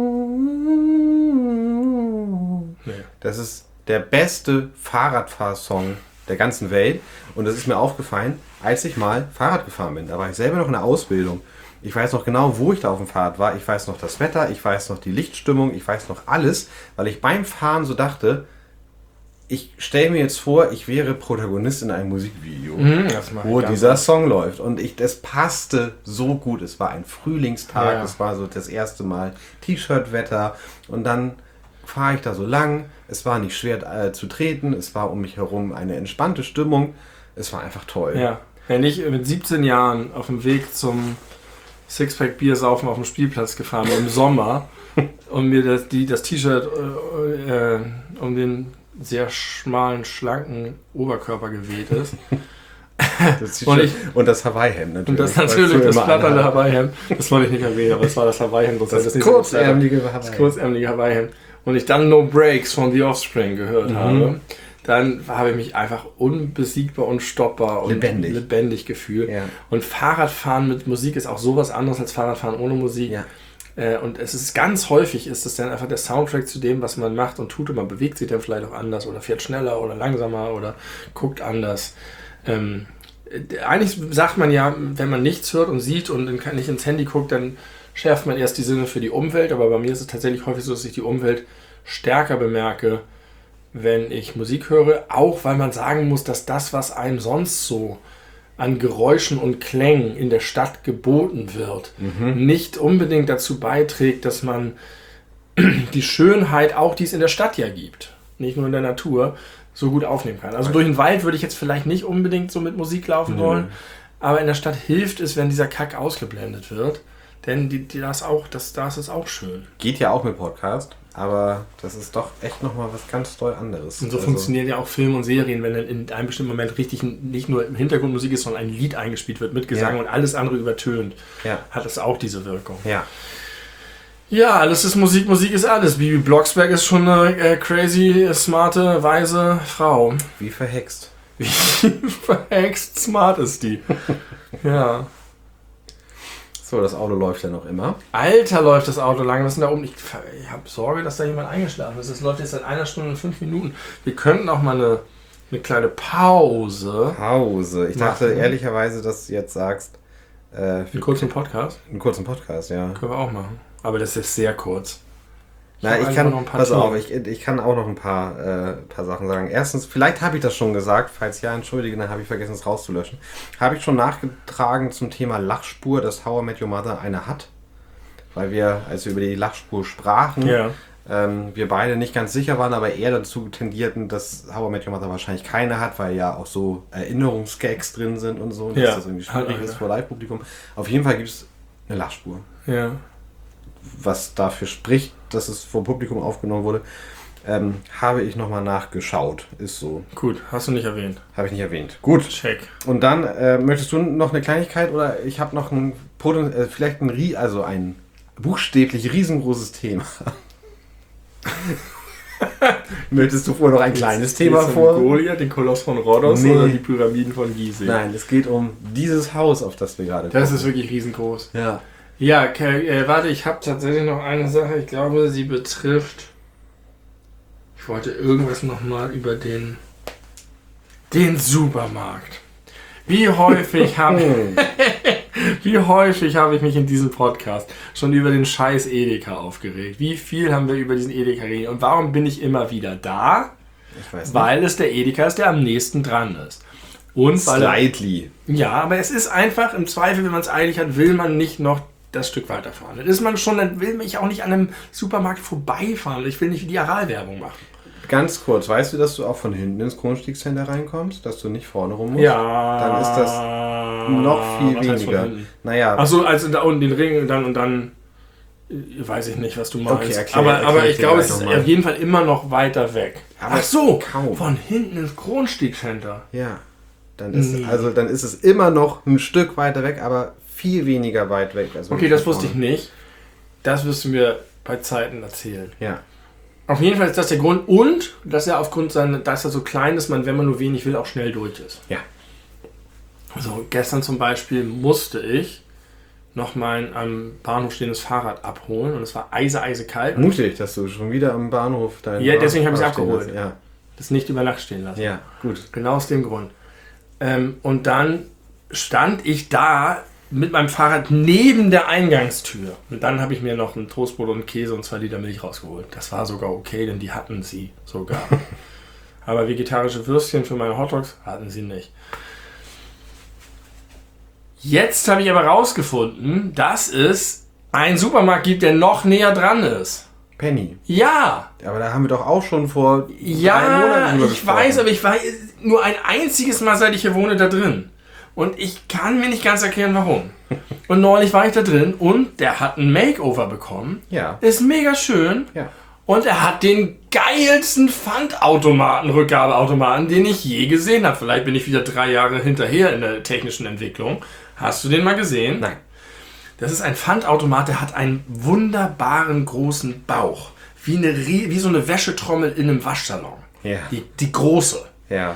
das ist der beste Fahrradfahrsong der ganzen Welt. Und das ist mir aufgefallen, als ich mal Fahrrad gefahren bin. Da war ich selber noch in der Ausbildung. Ich weiß noch genau, wo ich da auf dem Fahrrad war. Ich weiß noch das Wetter, ich weiß noch die Lichtstimmung, ich weiß noch alles, weil ich beim Fahren so dachte, ich stelle mir jetzt vor, ich wäre Protagonist in einem Musikvideo, wo dieser Song läuft. Und das passte so gut. Es war ein Frühlingstag, es war so das erste Mal T-Shirt-Wetter. Und dann fahre ich da so lang. Es war nicht schwer zu treten. Es war um mich herum eine entspannte Stimmung. Es war einfach toll. Ja. Wenn ich mit 17 Jahren auf dem Weg zum Sixpack Bier saufen auf dem Spielplatz gefahren bin, im Sommer, und mir das T-Shirt um den sehr schmalen, schlanken Oberkörper geweht ist. Und das Hawaii-Hemd natürlich. Und das natürlich, das flatternde Hawaii-Hemd. Das wollte ich nicht erwähnen, aber das war das Hawaii-Hemd. Das kurzärmelige Hawaii-Hemd. Das kurzärmelige Hawaii-Hemd. Und ich dann No Breaks von The Offspring gehört habe, dann habe ich mich einfach unbesiegbar, unstoppbar und lebendig gefühlt. Ja. Und Fahrradfahren mit Musik ist auch sowas anderes als Fahrradfahren ohne Musik. Ja. Und es ist ganz häufig, ist es dann einfach der Soundtrack zu dem, was man macht und tut. Und man bewegt sich dann vielleicht auch anders oder fährt schneller oder langsamer oder guckt anders. Eigentlich sagt man ja, wenn man nichts hört und sieht und nicht ins Handy guckt, dann schärft man erst die Sinne für die Umwelt. Aber bei mir ist es tatsächlich häufig so, dass ich die Umwelt stärker bemerke, wenn ich Musik höre. Auch weil man sagen muss, dass das, was einem sonst so an Geräuschen und Klängen in der Stadt geboten wird, nicht unbedingt dazu beiträgt, dass man die Schönheit, auch die es in der Stadt ja gibt, nicht nur in der Natur, so gut aufnehmen kann. Also durch den Wald würde ich jetzt vielleicht nicht unbedingt so mit Musik laufen wollen, aber in der Stadt hilft es, wenn dieser Kack ausgeblendet wird, denn das ist auch schön. Geht ja auch mit Podcast, aber das ist doch echt nochmal was ganz toll anderes. Und so funktionieren ja auch Filme und Serien, wenn dann in einem bestimmten Moment richtig nicht nur Hintergrundmusik ist, sondern ein Lied eingespielt wird mit Gesang und alles andere übertönt, hat es auch diese Wirkung. Ja, alles ist Musik, Musik ist alles. Bibi Blocksberg ist schon eine crazy, smarte, weise Frau. Wie verhext. Wie verhext smart ist die. Ja. So, das Auto läuft ja noch immer. Alter, läuft das Auto lang. Was ist denn da oben? Ich habe Sorge, dass da jemand eingeschlafen ist. Das läuft jetzt seit 1 Stunde und 5 Minuten. Wir könnten auch mal eine kleine Pause. Ich dachte ehrlicherweise, dass du jetzt sagst... einen kurzen Podcast? Einen kurzen Podcast, ja. Können wir auch machen. Aber das ist sehr kurz. Ich kann auch noch ein paar Sachen sagen. Erstens, vielleicht habe ich das schon gesagt. Falls ja, entschuldige, dann habe ich vergessen, es rauszulöschen. Habe ich schon nachgetragen zum Thema Lachspur, dass How I Met Your Mother eine hat. Weil wir, als wir über die Lachspur sprachen, wir beide nicht ganz sicher waren, aber eher dazu tendierten, dass How I Met Your Mother wahrscheinlich keine hat, weil ja auch so Erinnerungsgags drin sind und so. Dass das irgendwie schwierig ist vor Live-Publikum. Auf jeden Fall gibt es eine Lachspur. Ja. Was dafür spricht, dass es vor Publikum aufgenommen wurde, habe ich nochmal nachgeschaut. Ist so. Gut, hast du nicht erwähnt. Habe ich nicht erwähnt. Gut. Check. Und dann, möchtest du noch eine Kleinigkeit oder ich habe noch ein buchstäblich riesengroßes Thema. Möchtest du vorher noch ein kleines Thema vor? Goliath, den Koloss von Rhodos oder die Pyramiden von Gizeh? Nein, es geht um dieses Haus, auf das wir gerade gucken. Das ist wirklich riesengroß. Ja. Ja, warte, ich habe tatsächlich noch eine Sache. Ich glaube, sie betrifft... Ich wollte irgendwas nochmal über den Supermarkt. Wie häufig habe ich mich in diesem Podcast schon über den scheiß Edeka aufgeregt? Wie viel haben wir über diesen Edeka geredet? Und warum bin ich immer wieder da? Ich weiß nicht. Weil es der Edeka ist, der am nächsten dran ist. Und Slightly. Ja, aber es ist einfach, im Zweifel, wenn man es eilig hat, will man nicht noch das Stück weiterfahren. Dann will ich auch nicht an einem Supermarkt vorbeifahren. Ich will nicht die Aral-Werbung machen. Ganz kurz, weißt du, dass du auch von hinten ins Kronstiegscenter reinkommst? Dass du nicht vorne rum musst? Ja. Dann ist das noch viel weniger. Naja. Achso, also da unten den Ring und dann weiß ich nicht, was du meinst. Okay, aber ich glaube, es ist auf jeden Fall immer noch weiter weg. Aber ach so, kaum. Von hinten ins Kronstiegscenter. Ja. Dann ist es immer noch ein Stück weiter weg, aber viel weniger weit weg. Okay, das wusste ich nicht. Das wirst du mir bei Zeiten erzählen. Ja. Auf jeden Fall ist das der Grund und dass er dass er so klein ist, wenn man nur wenig will, auch schnell durch ist. Ja. Also gestern zum Beispiel musste ich noch mein am Bahnhof stehendes Fahrrad abholen und es war eisekalt. Mutig, dass du schon wieder am Bahnhof dein Ja, deswegen habe ich es abgeholt. Ja. Das nicht über Nacht stehen lassen. Ja, gut. Genau aus dem Grund. Und dann stand ich da mit meinem Fahrrad neben der Eingangstür. Und dann habe ich mir noch ein Toastbrot und Käse und 2 Liter Milch rausgeholt. Das war sogar okay, denn die hatten sie sogar. Aber vegetarische Würstchen für meine Hotdogs hatten sie nicht. Jetzt habe ich aber rausgefunden, dass es einen Supermarkt gibt, der noch näher dran ist. Penny. Ja. Aber da haben wir doch auch schon vor 3 Monaten drüber gesprochen. Weiß, aber ich war nur ein einziges Mal, seit ich hier wohne, da drin. Und ich kann mir nicht ganz erklären, warum. Und neulich war ich da drin und der hat ein Makeover bekommen. Ja. Ist mega schön. Ja. Und er hat den geilsten Rückgabeautomaten, den ich je gesehen habe. Vielleicht bin ich wieder 3 Jahre hinterher in der technischen Entwicklung. Hast du den mal gesehen? Nein. Das ist ein Pfandautomat, der hat einen wunderbaren großen Bauch. Wie so eine Wäschetrommel in einem Waschsalon. Ja. Die große. Ja.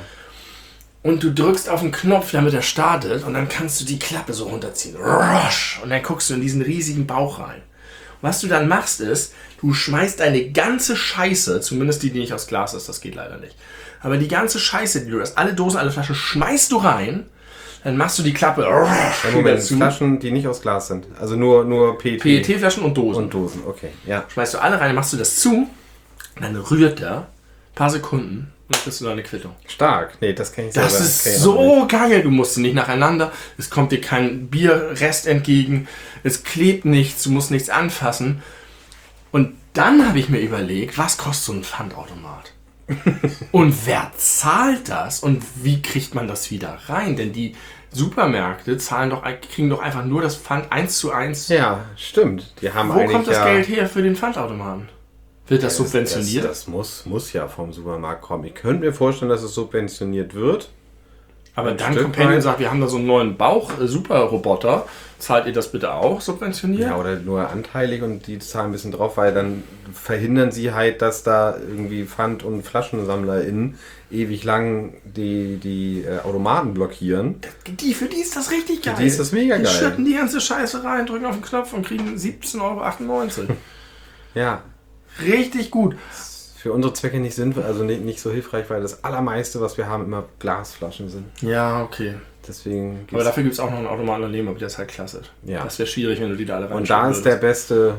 Und du drückst auf den Knopf, damit er startet, und dann kannst du die Klappe so runterziehen. Rush! Und dann guckst du in diesen riesigen Bauch rein. Was du dann machst ist, du schmeißt deine ganze Scheiße, zumindest die nicht aus Glas ist, das geht leider nicht, aber die ganze Scheiße, die du hast, alle Dosen, alle Flaschen, schmeißt du rein, dann machst du die Klappe Moment, Flaschen, die nicht aus Glas sind. Also nur PET. PET-Flaschen und Dosen. Und Dosen, okay. Ja. Schmeißt du alle rein, machst du das zu, dann rührt er ein paar Sekunden und dann kriegst du deine Quittung. Stark. Nee, das kann ich selber. Das ist so geil. Du musst sie nicht nacheinander. Es kommt dir kein Bierrest entgegen. Es klebt nichts. Du musst nichts anfassen. Und dann habe ich mir überlegt, was kostet so ein Pfandautomat? Und wer zahlt das? Und wie kriegt man das wieder rein? Denn die Supermärkte kriegen doch einfach nur das Pfand 1:1. Ja, stimmt. Die haben Wo kommt das Geld her für den Pfandautomaten? Wird das subventioniert? Das muss ja vom Supermarkt kommen. Ich könnte mir vorstellen, dass es subventioniert wird. Aber dann kommt Penny und sagt, wir haben da so einen neuen Bauch-Super-Roboter. Zahlt ihr das bitte auch subventioniert? Ja, oder nur anteilig und die zahlen ein bisschen drauf, weil dann verhindern sie halt, dass da irgendwie Pfand- und FlaschensammlerInnen ewig lang die Automaten blockieren. Für die ist das richtig geil. Für die ist das mega geil. Die schütten die ganze Scheiße rein, drücken auf den Knopf und kriegen 17,98 €. Ja. Richtig gut. Für unsere Zwecke nicht sinnvoll, also nicht so hilfreich, weil das allermeiste, was wir haben, immer Glasflaschen sind. Ja, okay. Deswegen aber dafür gibt es auch noch einen Automaten daneben, aber der ist halt klasse. Ja. Das wäre schwierig, wenn du die da alle Und da ist der beste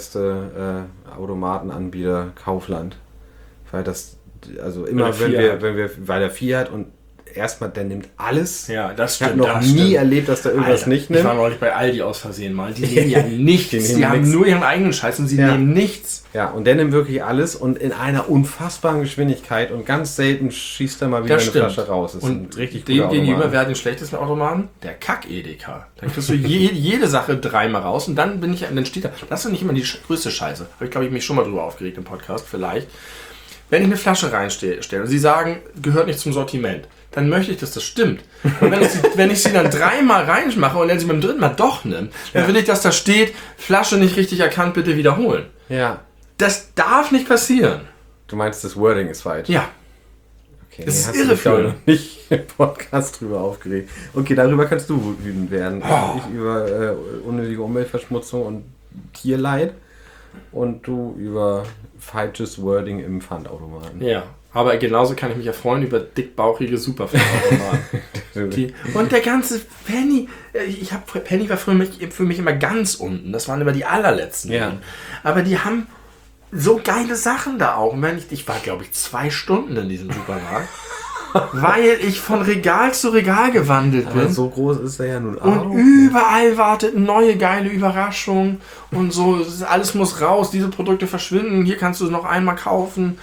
Automatenanbieter Kaufland. Weil das, also immer weil der Vieh hat und erstmal, der nimmt alles. Ja, das stimmt. Ich habe noch nie erlebt, dass der irgendwas nicht nimmt. Ich war neulich bei Aldi aus Versehen mal. Die nehmen ja nichts. Die haben nur ihren eigenen Scheiß und sie nehmen nichts. Ja, und der nimmt wirklich alles und in einer unfassbaren Geschwindigkeit und ganz selten schießt er mal wieder eine Flasche raus. Das und richtig dem gegenüber, wer hat den schlechtesten Automaten? Der Kack-Edeka. Da kriegst du jede Sache 3-mal raus und dann steht da, das ist doch nicht immer die größte Scheiße. Habe ich, glaube ich, mich schon mal drüber aufgeregt im Podcast, vielleicht. Wenn ich eine Flasche reinstelle und sie sagen, gehört nicht zum Sortiment, dann möchte ich, dass das stimmt. Und wenn ich sie dann 3-mal reinmache und dann sie beim 3. Mal doch nimmt, dann will ich, dass da steht, Flasche nicht richtig erkannt, bitte wiederholen. Ja. Das darf nicht passieren. Du meinst, das Wording ist falsch? Ja. Okay, das ist irreführend. Nicht im Podcast drüber aufgeregt. Okay, darüber kannst du wütend werden. Oh. Ich über unnötige Umweltverschmutzung und Tierleid und du über falsches Wording im Pfandautomaten. Ja, aber genauso kann ich mich ja freuen über dickbauchige Superpfandautomaten. Und der ganze Penny, Penny war für mich immer ganz unten. Das waren immer die allerletzten. Ja. Aber die haben so geile Sachen da auch. Ich war, glaube ich, 2 Stunden in diesem Supermarkt, weil ich von Regal zu Regal gewandelt bin. Aber so groß ist er ja nun auch. Und überall wartet eine neue geile Überraschung und so. Alles muss raus, diese Produkte verschwinden. Hier kannst du es noch einmal kaufen.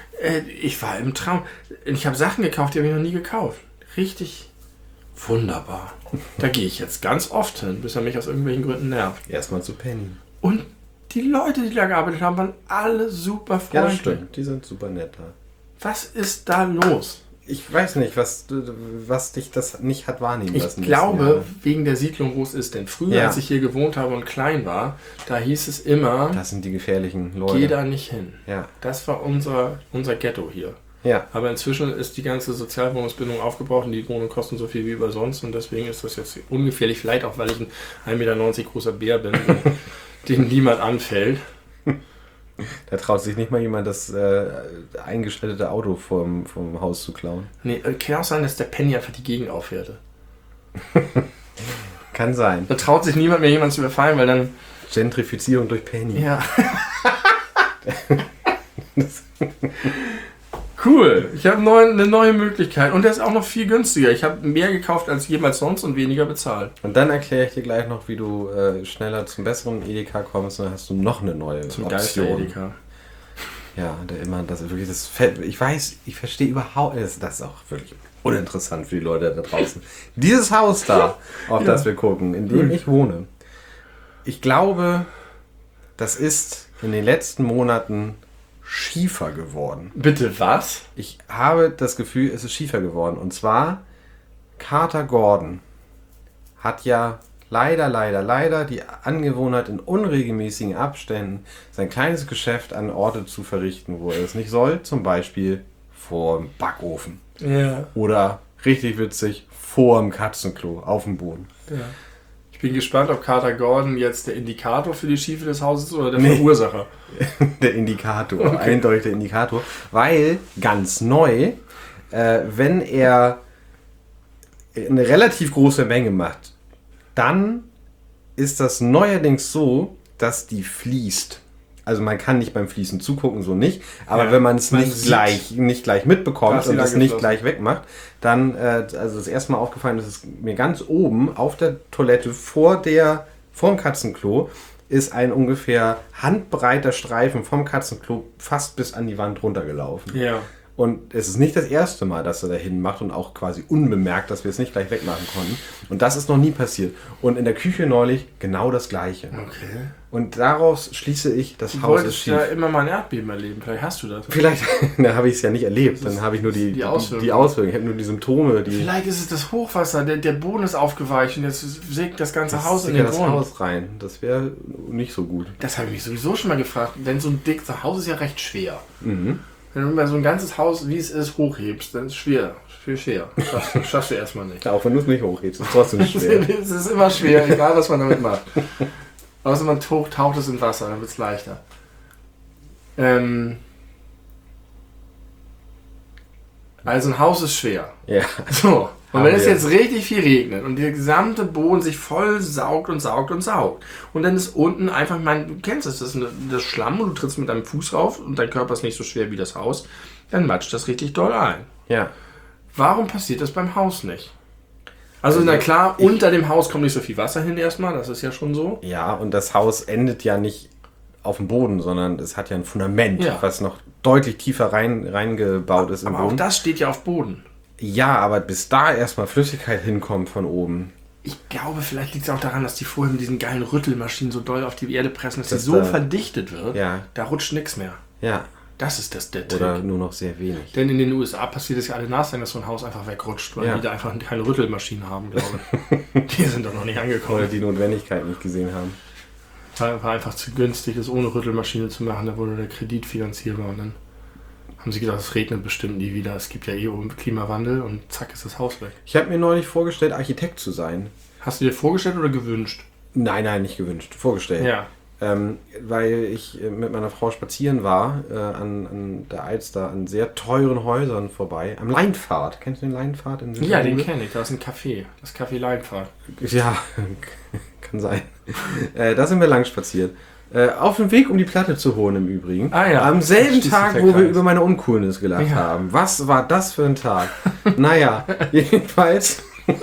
Ich war im Traum. Ich habe Sachen gekauft, die habe ich noch nie gekauft. Richtig wunderbar. Da gehe ich jetzt ganz oft hin, bis er mich aus irgendwelchen Gründen nervt. Erstmal zu Penny. Und die Leute, die da gearbeitet haben, waren alle super freundlich. Ja, das stimmt. Die sind super nett da. Was ist da los? Ich weiß nicht, was dich das nicht hat wahrnehmen lassen. Ich glaube, wegen der Siedlung, wo es ist. Denn früher, als ich hier gewohnt habe und klein war, da hieß es immer, das sind die gefährlichen Leute. Geh da nicht hin. Ja. Das war unser Ghetto hier. Ja. Aber inzwischen ist die ganze Sozialwohnungsbindung aufgebraucht und die Wohnungen kosten so viel wie über sonst. Und deswegen ist das jetzt ungefährlich. Vielleicht auch, weil ich ein 1,90 Meter großer Bär bin, den niemand anfällt. Da traut sich nicht mal jemand, das eingeschreddete Auto vom Haus zu klauen. Nee, kann auch sein, dass der Penny einfach die Gegend aufhörte. Kann sein. Da traut sich niemand mehr, jemanden zu überfallen, weil dann... Gentrifizierung durch Penny. Ja. Cool. Ich habe eine neue Möglichkeit. Und der ist auch noch viel günstiger. Ich habe mehr gekauft als jemals sonst und weniger bezahlt. Und dann erkläre ich dir gleich noch, wie du schneller zum besseren Edeka kommst. Und dann hast du noch eine neue zum Option. Edeka. Ja, der immer, das ist wirklich ich weiß, ich verstehe überhaupt, das ist auch wirklich uninteressant für die Leute da draußen. Dieses Haus da, auf das wir gucken, in dem ich wohne, ich glaube, das ist in den letzten Monaten schiefer geworden. Bitte was? Ich habe das Gefühl, es ist schiefer geworden. Und zwar, Carter Gordon hat ja leider die Angewohnheit, in unregelmäßigen Abständen sein kleines Geschäft an Orte zu verrichten, wo er es nicht soll. Zum Beispiel vor dem Backofen. Ja. Oder, richtig witzig, vor dem Katzenklo, auf dem Boden. Ja. Ich bin gespannt, ob Carter Gordon jetzt der Indikator für die Schiefe des Hauses ist oder der Verursacher. Der Indikator, eindeutig der Indikator. Weil, ganz neu, wenn er eine relativ große Menge macht, dann ist das neuerdings so, dass die fließt. Also man kann nicht beim Fließen zugucken, so nicht. Aber wenn man es nicht gleich mitbekommt und es nicht gleich wegmacht, dann, also das erste Mal aufgefallen ist es mir ganz oben auf der Toilette vor dem Katzenklo ist ein ungefähr handbreiter Streifen vom Katzenklo fast bis an die Wand runtergelaufen. Ja. Und es ist nicht das erste Mal, dass er dahin macht und auch quasi unbemerkt, dass wir es nicht gleich wegmachen konnten. Und das ist noch nie passiert. Und in der Küche neulich genau das Gleiche. Okay. Und daraus schließe ich, das Haus ist schief. Du wolltest ja immer mal ein Erdbeben erleben. Vielleicht hast du das. Vielleicht, da habe ich es ja nicht erlebt. Dann habe ich nur die Auswirkungen. Ich habe nur die Symptome. Vielleicht ist es das Hochwasser. Der Boden ist aufgeweicht und jetzt sägt das ganze Haus in den Grund. Das Haus rein. Das wäre nicht so gut. Das habe ich mich sowieso schon mal gefragt. Denn so ein dickes Haus ist ja recht schwer. Mhm. Wenn du mal so ein ganzes Haus, wie es ist, hochhebst, dann ist es schwer. Schwer. Schaffst du erstmal nicht. Ja, auch wenn du es nicht hochhebst, ist es trotzdem schwer. Es ist immer schwer, egal was man damit macht. Außer man taucht es in Wasser, dann wird es leichter. Also ein Haus ist schwer. Ja. So. Und wenn es jetzt richtig viel regnet und der gesamte Boden sich voll saugt und dann ist unten einfach, du kennst das ist das Schlamm und du trittst mit deinem Fuß rauf und dein Körper ist nicht so schwer wie das Haus, dann matscht das richtig doll ein. Ja. Warum passiert das beim Haus nicht? Also na klar, unter dem Haus kommt nicht so viel Wasser hin erstmal, das ist ja schon so. Ja, und das Haus endet ja nicht auf dem Boden, sondern es hat ja ein Fundament, was noch deutlich tiefer reingebaut ist im Boden. Aber auch das steht ja auf Boden. Ja, aber bis da erstmal Flüssigkeit hinkommt von oben. Ich glaube, vielleicht liegt es auch daran, dass die vorher mit diesen geilen Rüttelmaschinen so doll auf die Erde pressen, dass sie so verdichtet wird, da rutscht nichts mehr. Ja. Das ist der Trick. Oder nur noch sehr wenig. Denn in den USA passiert es ja alle Nachsehen, dass so ein Haus einfach wegrutscht, weil die da einfach keine Rüttelmaschinen haben, glaube ich. Die sind doch noch nicht angekommen. Oder die Notwendigkeit nicht gesehen haben. War einfach zu günstig, das ohne Rüttelmaschine zu machen. Da wurde der Kredit finanzierbar und dann haben sie gesagt, es regnet bestimmt nie wieder. Es gibt ja Klimawandel und zack ist das Haus weg. Ich habe mir neulich vorgestellt, Architekt zu sein. Hast du dir vorgestellt oder gewünscht? Nein, nicht gewünscht. Vorgestellt. Ja. Weil ich mit meiner Frau spazieren war an der Alster, an sehr teuren Häusern vorbei. Am Leinpfad. Kennst du den Leinpfad? Ja, den kenne ich. Da ist ein Café. Das Café Leinpfad. Ja, kann sein. Da sind wir lang spaziert. Auf dem Weg, um die Platte zu holen im Übrigen. Ah, ja. Am selben Tag, wo wir über meine Uncoolness gelacht haben. Was war das für ein Tag? Naja, jedenfalls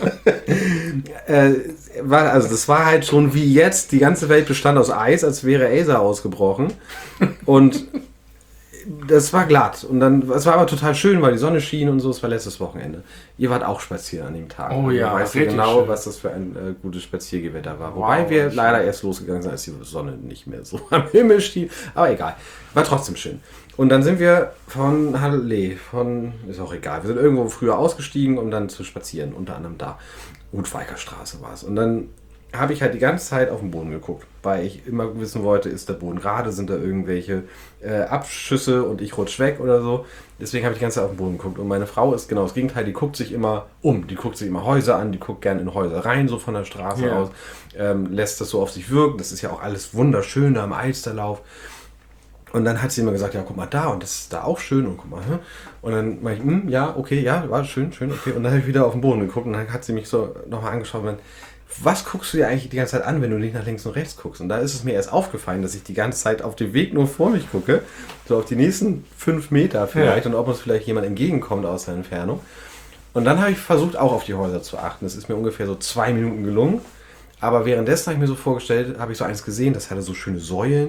das war halt schon wie jetzt, die ganze Welt bestand aus Eis, als wäre Acer ausgebrochen. Und das war glatt. Und dann, es war aber total schön, weil die Sonne schien und so. Es war letztes Wochenende. Ihr wart auch spazieren an dem Tag. Oh ja, weißt du genau, schön, was das für ein gutes Spaziergewetter war. Wobei wir leider erst losgegangen sind, als die Sonne nicht mehr so am Himmel schien. Aber egal. War trotzdem schön. Und dann sind wir ist auch egal, wir sind irgendwo früher ausgestiegen, um dann zu spazieren, unter anderem da. Utweiker Straße war es. Und dann habe ich halt die ganze Zeit auf den Boden geguckt, weil ich immer wissen wollte, ist der Boden gerade, sind da irgendwelche Abschüsse und ich rutsch weg oder so. Deswegen habe ich die ganze Zeit auf den Boden geguckt. Und meine Frau ist genau das Gegenteil, die guckt sich immer um, die guckt sich immer Häuser an, die guckt gerne in Häuser rein, so von der Straße aus, lässt das so auf sich wirken. Das ist ja auch alles wunderschön da am Alsterlauf. Und dann hat sie immer gesagt, ja, guck mal da und das ist da auch schön und guck mal. Und dann meinte ich, ja, okay, ja, war schön, okay. Und dann habe ich wieder auf den Boden geguckt und dann hat sie mich so nochmal angeschaut und meinte, was guckst du dir eigentlich die ganze Zeit an, wenn du nicht nach links und rechts guckst? Und da ist es mir erst aufgefallen, dass ich die ganze Zeit auf dem Weg nur vor mich gucke, so auf die nächsten 5 Meter vielleicht und ob uns vielleicht jemand entgegenkommt aus der Entfernung. Und dann habe ich versucht, auch auf die Häuser zu achten. Das ist mir ungefähr so 2 Minuten gelungen. Aber währenddessen habe ich mir so vorgestellt, habe ich so eins gesehen, das hatte so schöne Säulen.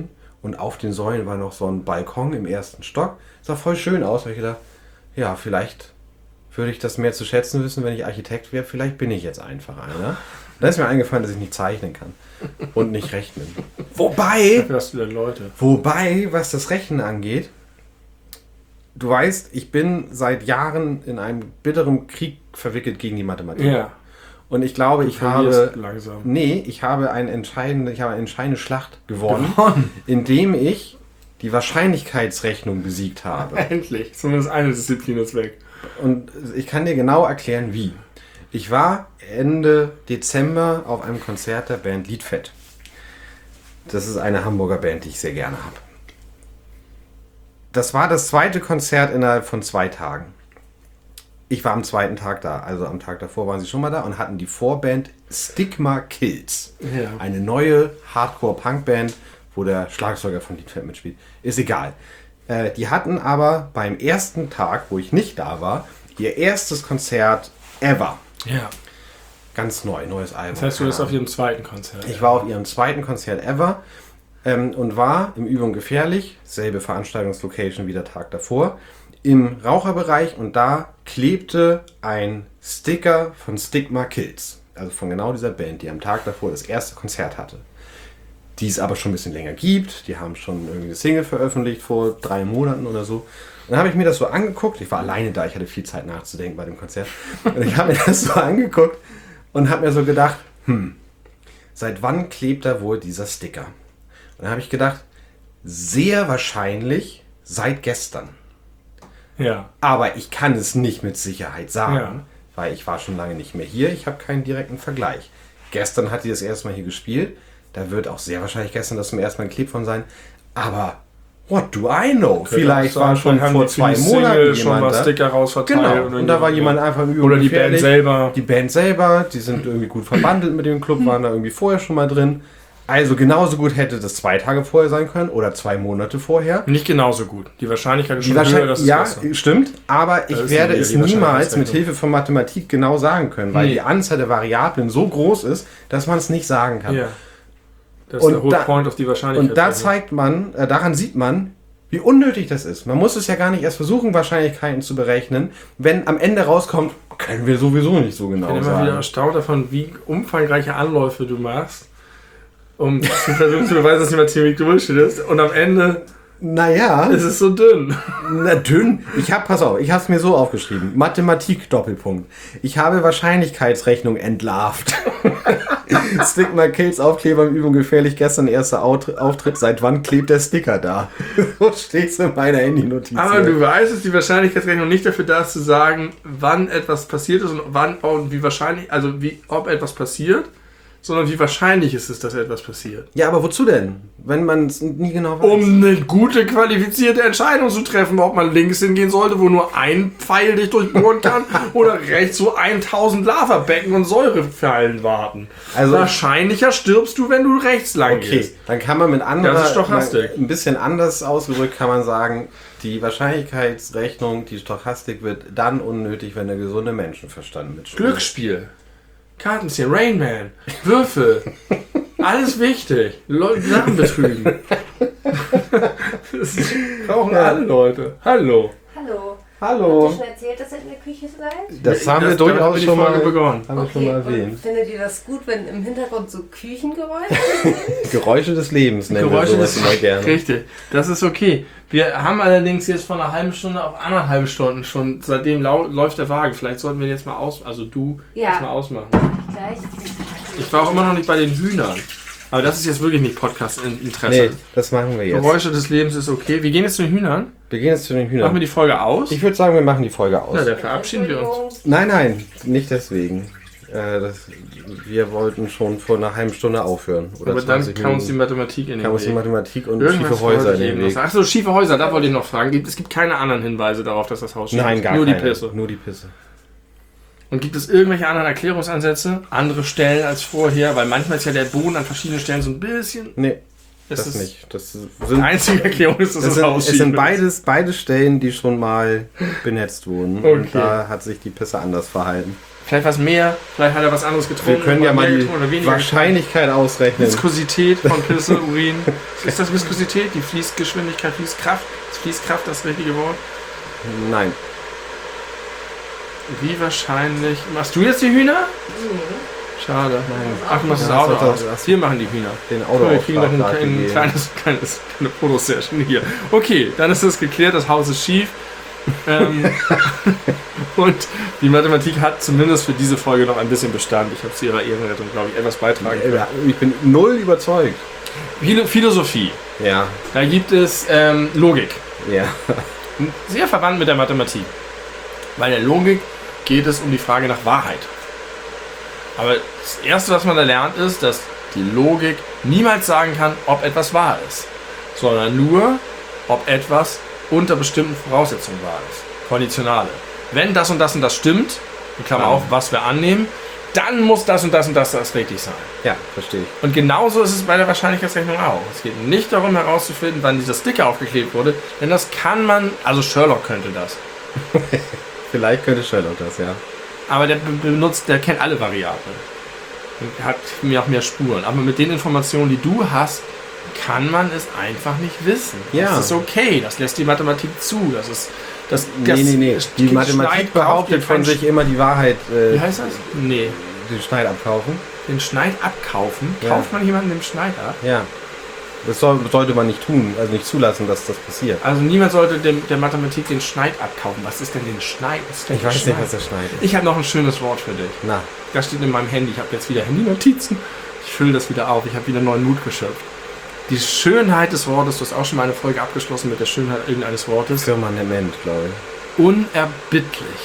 und auf den Säulen war noch so ein Balkon im ersten Stock. Sah voll schön aus. Da habe ich gedacht, ja, vielleicht würde ich das mehr zu schätzen wissen, wenn ich Architekt wäre. Vielleicht bin ich jetzt einfach einer. Da ist mir eingefallen, dass ich nicht zeichnen kann und nicht rechnen. Wobei, Dafür hast du denn Leute. was das Rechnen angeht, du weißt, ich bin seit Jahren in einem bitteren Krieg verwickelt gegen die Mathematik. Ja. Und ich glaube, ich verlierst habe langsam. eine entscheidende Schlacht gewonnen, indem ich die Wahrscheinlichkeitsrechnung besiegt habe. Endlich. Zumindest eine Disziplin ist weg. Und ich kann dir genau erklären, wie. Ich war Ende Dezember auf einem Konzert der Band Liedfett. Das ist eine Hamburger Band, die ich sehr gerne habe. Das war das zweite Konzert innerhalb von 2 Tagen. Ich war am zweiten Tag da, also am Tag davor waren sie schon mal da und hatten die Vorband Stigma Kills. Ja. Eine neue Hardcore-Punk-Band, wo der Schlagzeuger von Liedfett mitspielt. Ist egal. Die hatten aber beim ersten Tag, wo ich nicht da war, ihr erstes Konzert ever. Ja. Ganz neu, neues Album. Das heißt, du bist auf ihrem zweiten Konzert. Ich war auf ihrem zweiten Konzert ever und war im Übung gefährlich, selbe Veranstaltungslocation wie der Tag davor, im Raucherbereich und da klebte ein Sticker von Stigma Kills, also von genau dieser Band, die am Tag davor das erste Konzert hatte. Die es aber schon ein bisschen länger gibt, die haben schon irgendwie eine Single veröffentlicht vor 3 Monaten oder so. Und dann habe ich mir das so angeguckt, ich war alleine da, ich hatte viel Zeit nachzudenken bei dem Konzert, und ich habe mir das so angeguckt und habe mir so gedacht, seit wann klebt da wohl dieser Sticker? Und dann habe ich gedacht, sehr wahrscheinlich seit gestern. Ja. Aber ich kann es nicht mit Sicherheit sagen, Ja. weil ich war schon lange nicht mehr hier. Ich habe keinen direkten Vergleich. Gestern hat die das erste Mal hier gespielt. Da wird auch sehr wahrscheinlich gestern das zum ersten Mal ein Clip von sein. Aber what do I know? Vielleicht war schon vor 2 Monaten schon mal jemand da. Sticker rausverteilt. Genau. Und da war jemand einfach im Übung Oder die gefährlich. Band selber. Die Band selber, die sind irgendwie gut verbandelt mit dem Club, waren da irgendwie vorher schon mal drin. Also genauso gut hätte das 2 Tage vorher sein können oder 2 Monate vorher. Nicht genauso gut. Die Wahrscheinlichkeit ist schon höher, dass es ja, besser. stimmt, aber ich ist werde die es niemals mit Wahrscheinlichkeitsrechnung. Hilfe von Mathematik genau sagen können, weil Nee. die Anzahl der Variablen so groß ist, dass man es nicht sagen kann. Ja. Das ist Und der Whole da- Point auf die Wahrscheinlichkeit. Und da zeigt man, daran sieht man, wie unnötig das ist. Man muss es ja gar nicht erst versuchen, Wahrscheinlichkeiten zu berechnen, wenn am Ende rauskommt, können wir sowieso nicht so Ich genau bin immer wieder sagen. erstaunt davon, wie umfangreiche Anläufe du machst, um zu versuchen zu beweisen, dass die Mathematik Bullshit ist. Und am Ende Naja, ist es so dünn. na dünn. Ich habe es mir so aufgeschrieben. Mathematik Doppelpunkt. Ich habe Wahrscheinlichkeitsrechnung entlarvt. Stigma Kills Aufkleber im Übung gefährlich. Gestern erster Auftritt. Seit wann klebt der Sticker da? So steht's in meiner Handy-Notiz. Aber du weißt, dass die Wahrscheinlichkeitsrechnung nicht dafür da ist, zu sagen, wann etwas passiert ist und wann und wie wahrscheinlich, also wie ob etwas passiert, sondern wie wahrscheinlich ist es, dass etwas passiert. Ja, aber wozu denn? Wenn man es nie genau weiß. Um eine gute, qualifizierte Entscheidung zu treffen, ob man links hingehen sollte, wo nur ein Pfeil dich durchbohren kann, oder rechts, wo 1000 Lavabecken und Säurefallen warten. Also- wahrscheinlicher stirbst du, wenn du rechts lang Okay, gehst. dann kann man mit Das ist Stochastik. ein bisschen anders ausgedrückt kann man sagen, die Wahrscheinlichkeitsrechnung, die Stochastik wird dann unnötig, wenn der gesunde Menschenverstand mitspielt. Glücksspiel, Kartenziehen, Rain Man, Würfel, alles wichtig. Sachen betrügen. Das brauchen alle Leute. Hallo. Hallo. Hallo. Habt ihr schon erzählt, dass ihr in der Küche seid? Das haben wir damit durchaus hat die schon Folge mal, begonnen. haben wir schon mal und erwähnt. findet ihr das gut, wenn im Hintergrund so Küchengeräusche sind? Geräusche des Lebens nennen Geräusche wir sowas des immer gerne. Richtig, das ist okay. Wir haben allerdings jetzt von einer halben Stunde auf 1,5 Stunden schon, seitdem läuft der Wagen. Vielleicht sollten wir jetzt mal also du Ja. jetzt mal ausmachen. Gleich. Ich war auch immer noch nicht bei den Hühnern. Aber das ist jetzt wirklich nicht Podcast-Interesse. Nee, das machen wir jetzt. Geräusche des Lebens ist okay. Wir gehen jetzt zu den Hühnern. Wir gehen jetzt zu den Machen wir Hühnern. die Folge aus. Ich würde sagen, wir machen die Folge aus. Na, dann verabschieden wir uns. Entschuldigung. Nein, nicht deswegen. Wir wollten schon vor einer halben Stunde aufhören. Oder Aber dann 20 kam uns die Minuten. Mathematik in den Kam uns die Weg. Mathematik und Irgendwas schiefe Häuser wollte in ich den eben noch Weg. sagen. Achso, schiefe Häuser, da wollte ich noch fragen. Es gibt keine anderen Hinweise darauf, dass das Haus schief Nein, ist. gar Nur keine. die Pisse. Nur die Pisse. Und gibt es irgendwelche anderen Erklärungsansätze? Andere Stellen als vorher? Weil manchmal ist ja der Boden an verschiedenen Stellen so ein bisschen... Nee, Das das ist nicht. Das Die sind, einzige Erklärung ist, dass es das sind, Haus es schief sind ist. beide Stellen, die schon mal benetzt wurden. Okay. Und da hat sich die Pisse anders verhalten. Vielleicht was mehr, vielleicht hat er was anderes getrunken. Wir können ja mal die oder weniger Wahrscheinlichkeit ausrechnen. Viskosität von Pisse, Urin. Ist das Viskosität? Die Fließgeschwindigkeit, Fließkraft? Ist Fließkraft das richtige Wort? Nein. Wie wahrscheinlich... Machst du jetzt die Hühner? Schade. Nein. Ach, du machst das Ja, Auto das- aus. das- Wir machen die Hühner. Den Wir kriegen noch Autoauftrag ein kleine Fotosession hier. Okay, dann ist das geklärt, das Haus ist schief. Und die Mathematik hat zumindest für diese Folge noch ein bisschen Bestand. Ich habe zu ihrer Ehrenrettung, glaube ich, etwas beitragen können. Ich bin null überzeugt. Philosophie. Ja. Da gibt es Logik. Ja. Sehr verwandt mit der Mathematik. Bei der Logik geht es um die Frage nach Wahrheit. Aber das Erste, was man da lernt, ist, dass die Logik niemals sagen kann, ob etwas wahr ist, sondern nur, ob etwas unter bestimmten Voraussetzungen wahr ist. Konditionale. Wenn das und das und das stimmt, in Klammer auf, was wir annehmen, dann muss das und das und das richtig sein. Ja, verstehe ich. Und genauso ist es bei der Wahrscheinlichkeitsrechnung auch. Es geht nicht darum herauszufinden, wann dieser Sticker aufgeklebt wurde, denn das kann man, also Sherlock könnte das. Vielleicht könnte Sherlock das, ja. Aber der der kennt alle Variablen. Und hat auch mehr Spuren. Aber mit den Informationen, die du hast, kann man es einfach nicht wissen. Ja. Das ist okay, das lässt die Mathematik zu. Das ist das. Nee. Die Kind Mathematik Schneid kauft behauptet den von Schneid- sich immer die Wahrheit, Wie heißt das? Nee. den Schneid abkaufen. Den Schneid abkaufen? Ja. Kauft man jemanden den Schneid ab? Ja. Das sollte man nicht tun, also nicht zulassen, dass das passiert. Also niemand sollte der Mathematik den Schneid abkaufen. Was ist denn den Schneid? Was ist denn Ich der weiß nicht, Schneid? was der Schneid ist. Ich habe noch ein schönes Wort für dich. Na, Das steht in meinem Handy. Ich habe jetzt wieder Handy-Notizen. Ich fülle das wieder auf. Ich habe wieder neuen Mut geschöpft. Die Schönheit des Wortes, du hast auch schon mal eine Folge abgeschlossen mit der Schönheit irgendeines Wortes. Firmament, glaube ich. Unerbittlich.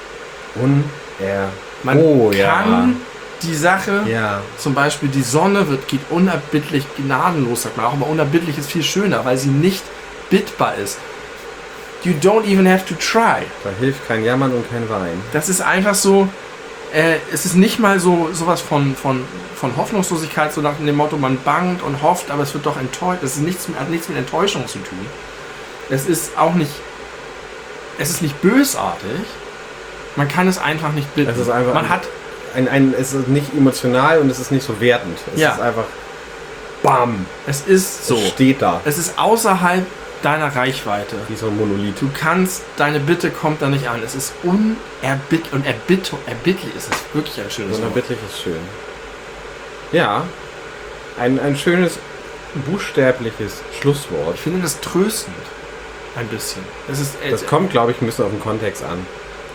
Man kann die Sache, Ja. zum Beispiel die Sonne geht unerbittlich gnadenlos, sagt man auch, aber unerbittlich ist viel schöner, weil sie nicht bittbar ist. You don't even have to try. Da hilft kein Jammern und kein Wein. Das ist einfach so, es ist nicht mal so sowas von Hoffnungslosigkeit, so nach dem Motto, man bangt und hofft, aber es wird doch enttäuscht. Es ist hat nichts mit Enttäuschung zu tun. Es ist auch nicht, es ist nicht bösartig. Man kann es einfach nicht bitten. Es ist einfach man hat es ist nicht emotional und es ist nicht so wertend. Es Ja. ist einfach BAM! Es ist so. Es steht da. Es ist außerhalb deiner Reichweite. Wie so ein Monolith. Du kannst, deine Bitte kommt da nicht an. Es ist unerbittlich und erbittlich ist es wirklich ein schönes Wort. Unerbittlich ist schön. Ja. Ein schönes, buchstäbliches Schlusswort. Ich finde das tröstend. Ein bisschen. Es ist Das kommt, glaube ich, ein bisschen auf den Kontext an.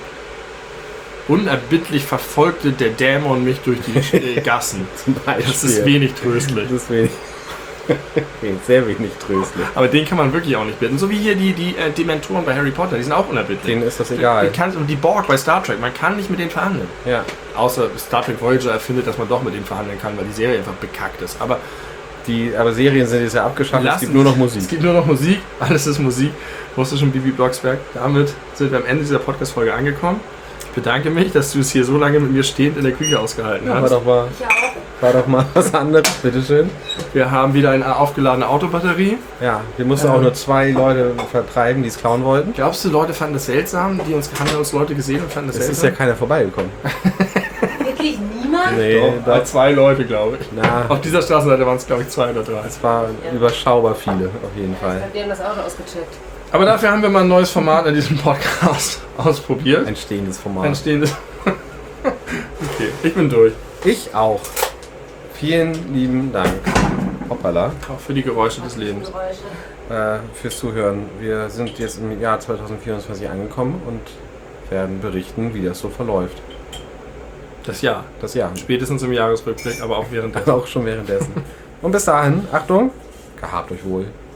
unerbittlich verfolgte der Dämon mich durch die Gassen. Zum Beispiel. Das ist wenig tröstlich. Das ist wenig. Sehr wenig tröstlich. Aber den kann man wirklich auch nicht bitten. So wie hier die Dementoren bei Harry Potter, die sind auch unerbittlich. Denen ist das egal. Und die Borg bei Star Trek, man kann nicht mit denen verhandeln. Ja. Außer Star Trek Voyager erfindet, dass man doch mit denen verhandeln kann, weil die Serie einfach bekackt ist. Aber Aber Serien sind jetzt ja abgeschafft, es lassen- gibt nur noch Musik. Es gibt nur noch Musik, alles ist Musik. Wusste schon Bibi Blocksberg. Damit sind wir am Ende dieser Podcast-Folge angekommen. Ich bedanke mich, dass du es hier so lange mit mir stehend in der Küche ausgehalten Ja, hast. Ich auch. war doch mal was anderes, bitteschön. Wir haben wieder eine aufgeladene Autobatterie. Ja, wir mussten auch nur 2 Leute vertreiben, die es klauen wollten. Glaubst du, Leute fanden das seltsam? Haben uns Leute gesehen und fanden das Es ist ja seltsam? keiner vorbeigekommen. Wirklich niemand? Nee, Doch, 2 Leute, glaube ich. Na, Auf dieser Straßenseite waren es, glaube ich, 2 oder 3. es war überschaubar viele, auf jeden Fall. Wir haben das Auto ausgecheckt. Aber dafür haben wir mal ein neues Format in diesem Podcast ausprobiert. Ein stehendes Ein Format. stehendes. Okay, ich bin durch. Ich auch. Vielen lieben Dank. Hoppala. Auch für die Geräusche des Lebens. Geräusche. Fürs Zuhören. Wir sind jetzt im Jahr 2024 angekommen und werden berichten, wie das so verläuft. Das Jahr. Das Jahr. Spätestens im Jahresrückblick, aber auch währenddessen. Auch schon währenddessen. Und bis dahin, Achtung, gehabt euch wohl.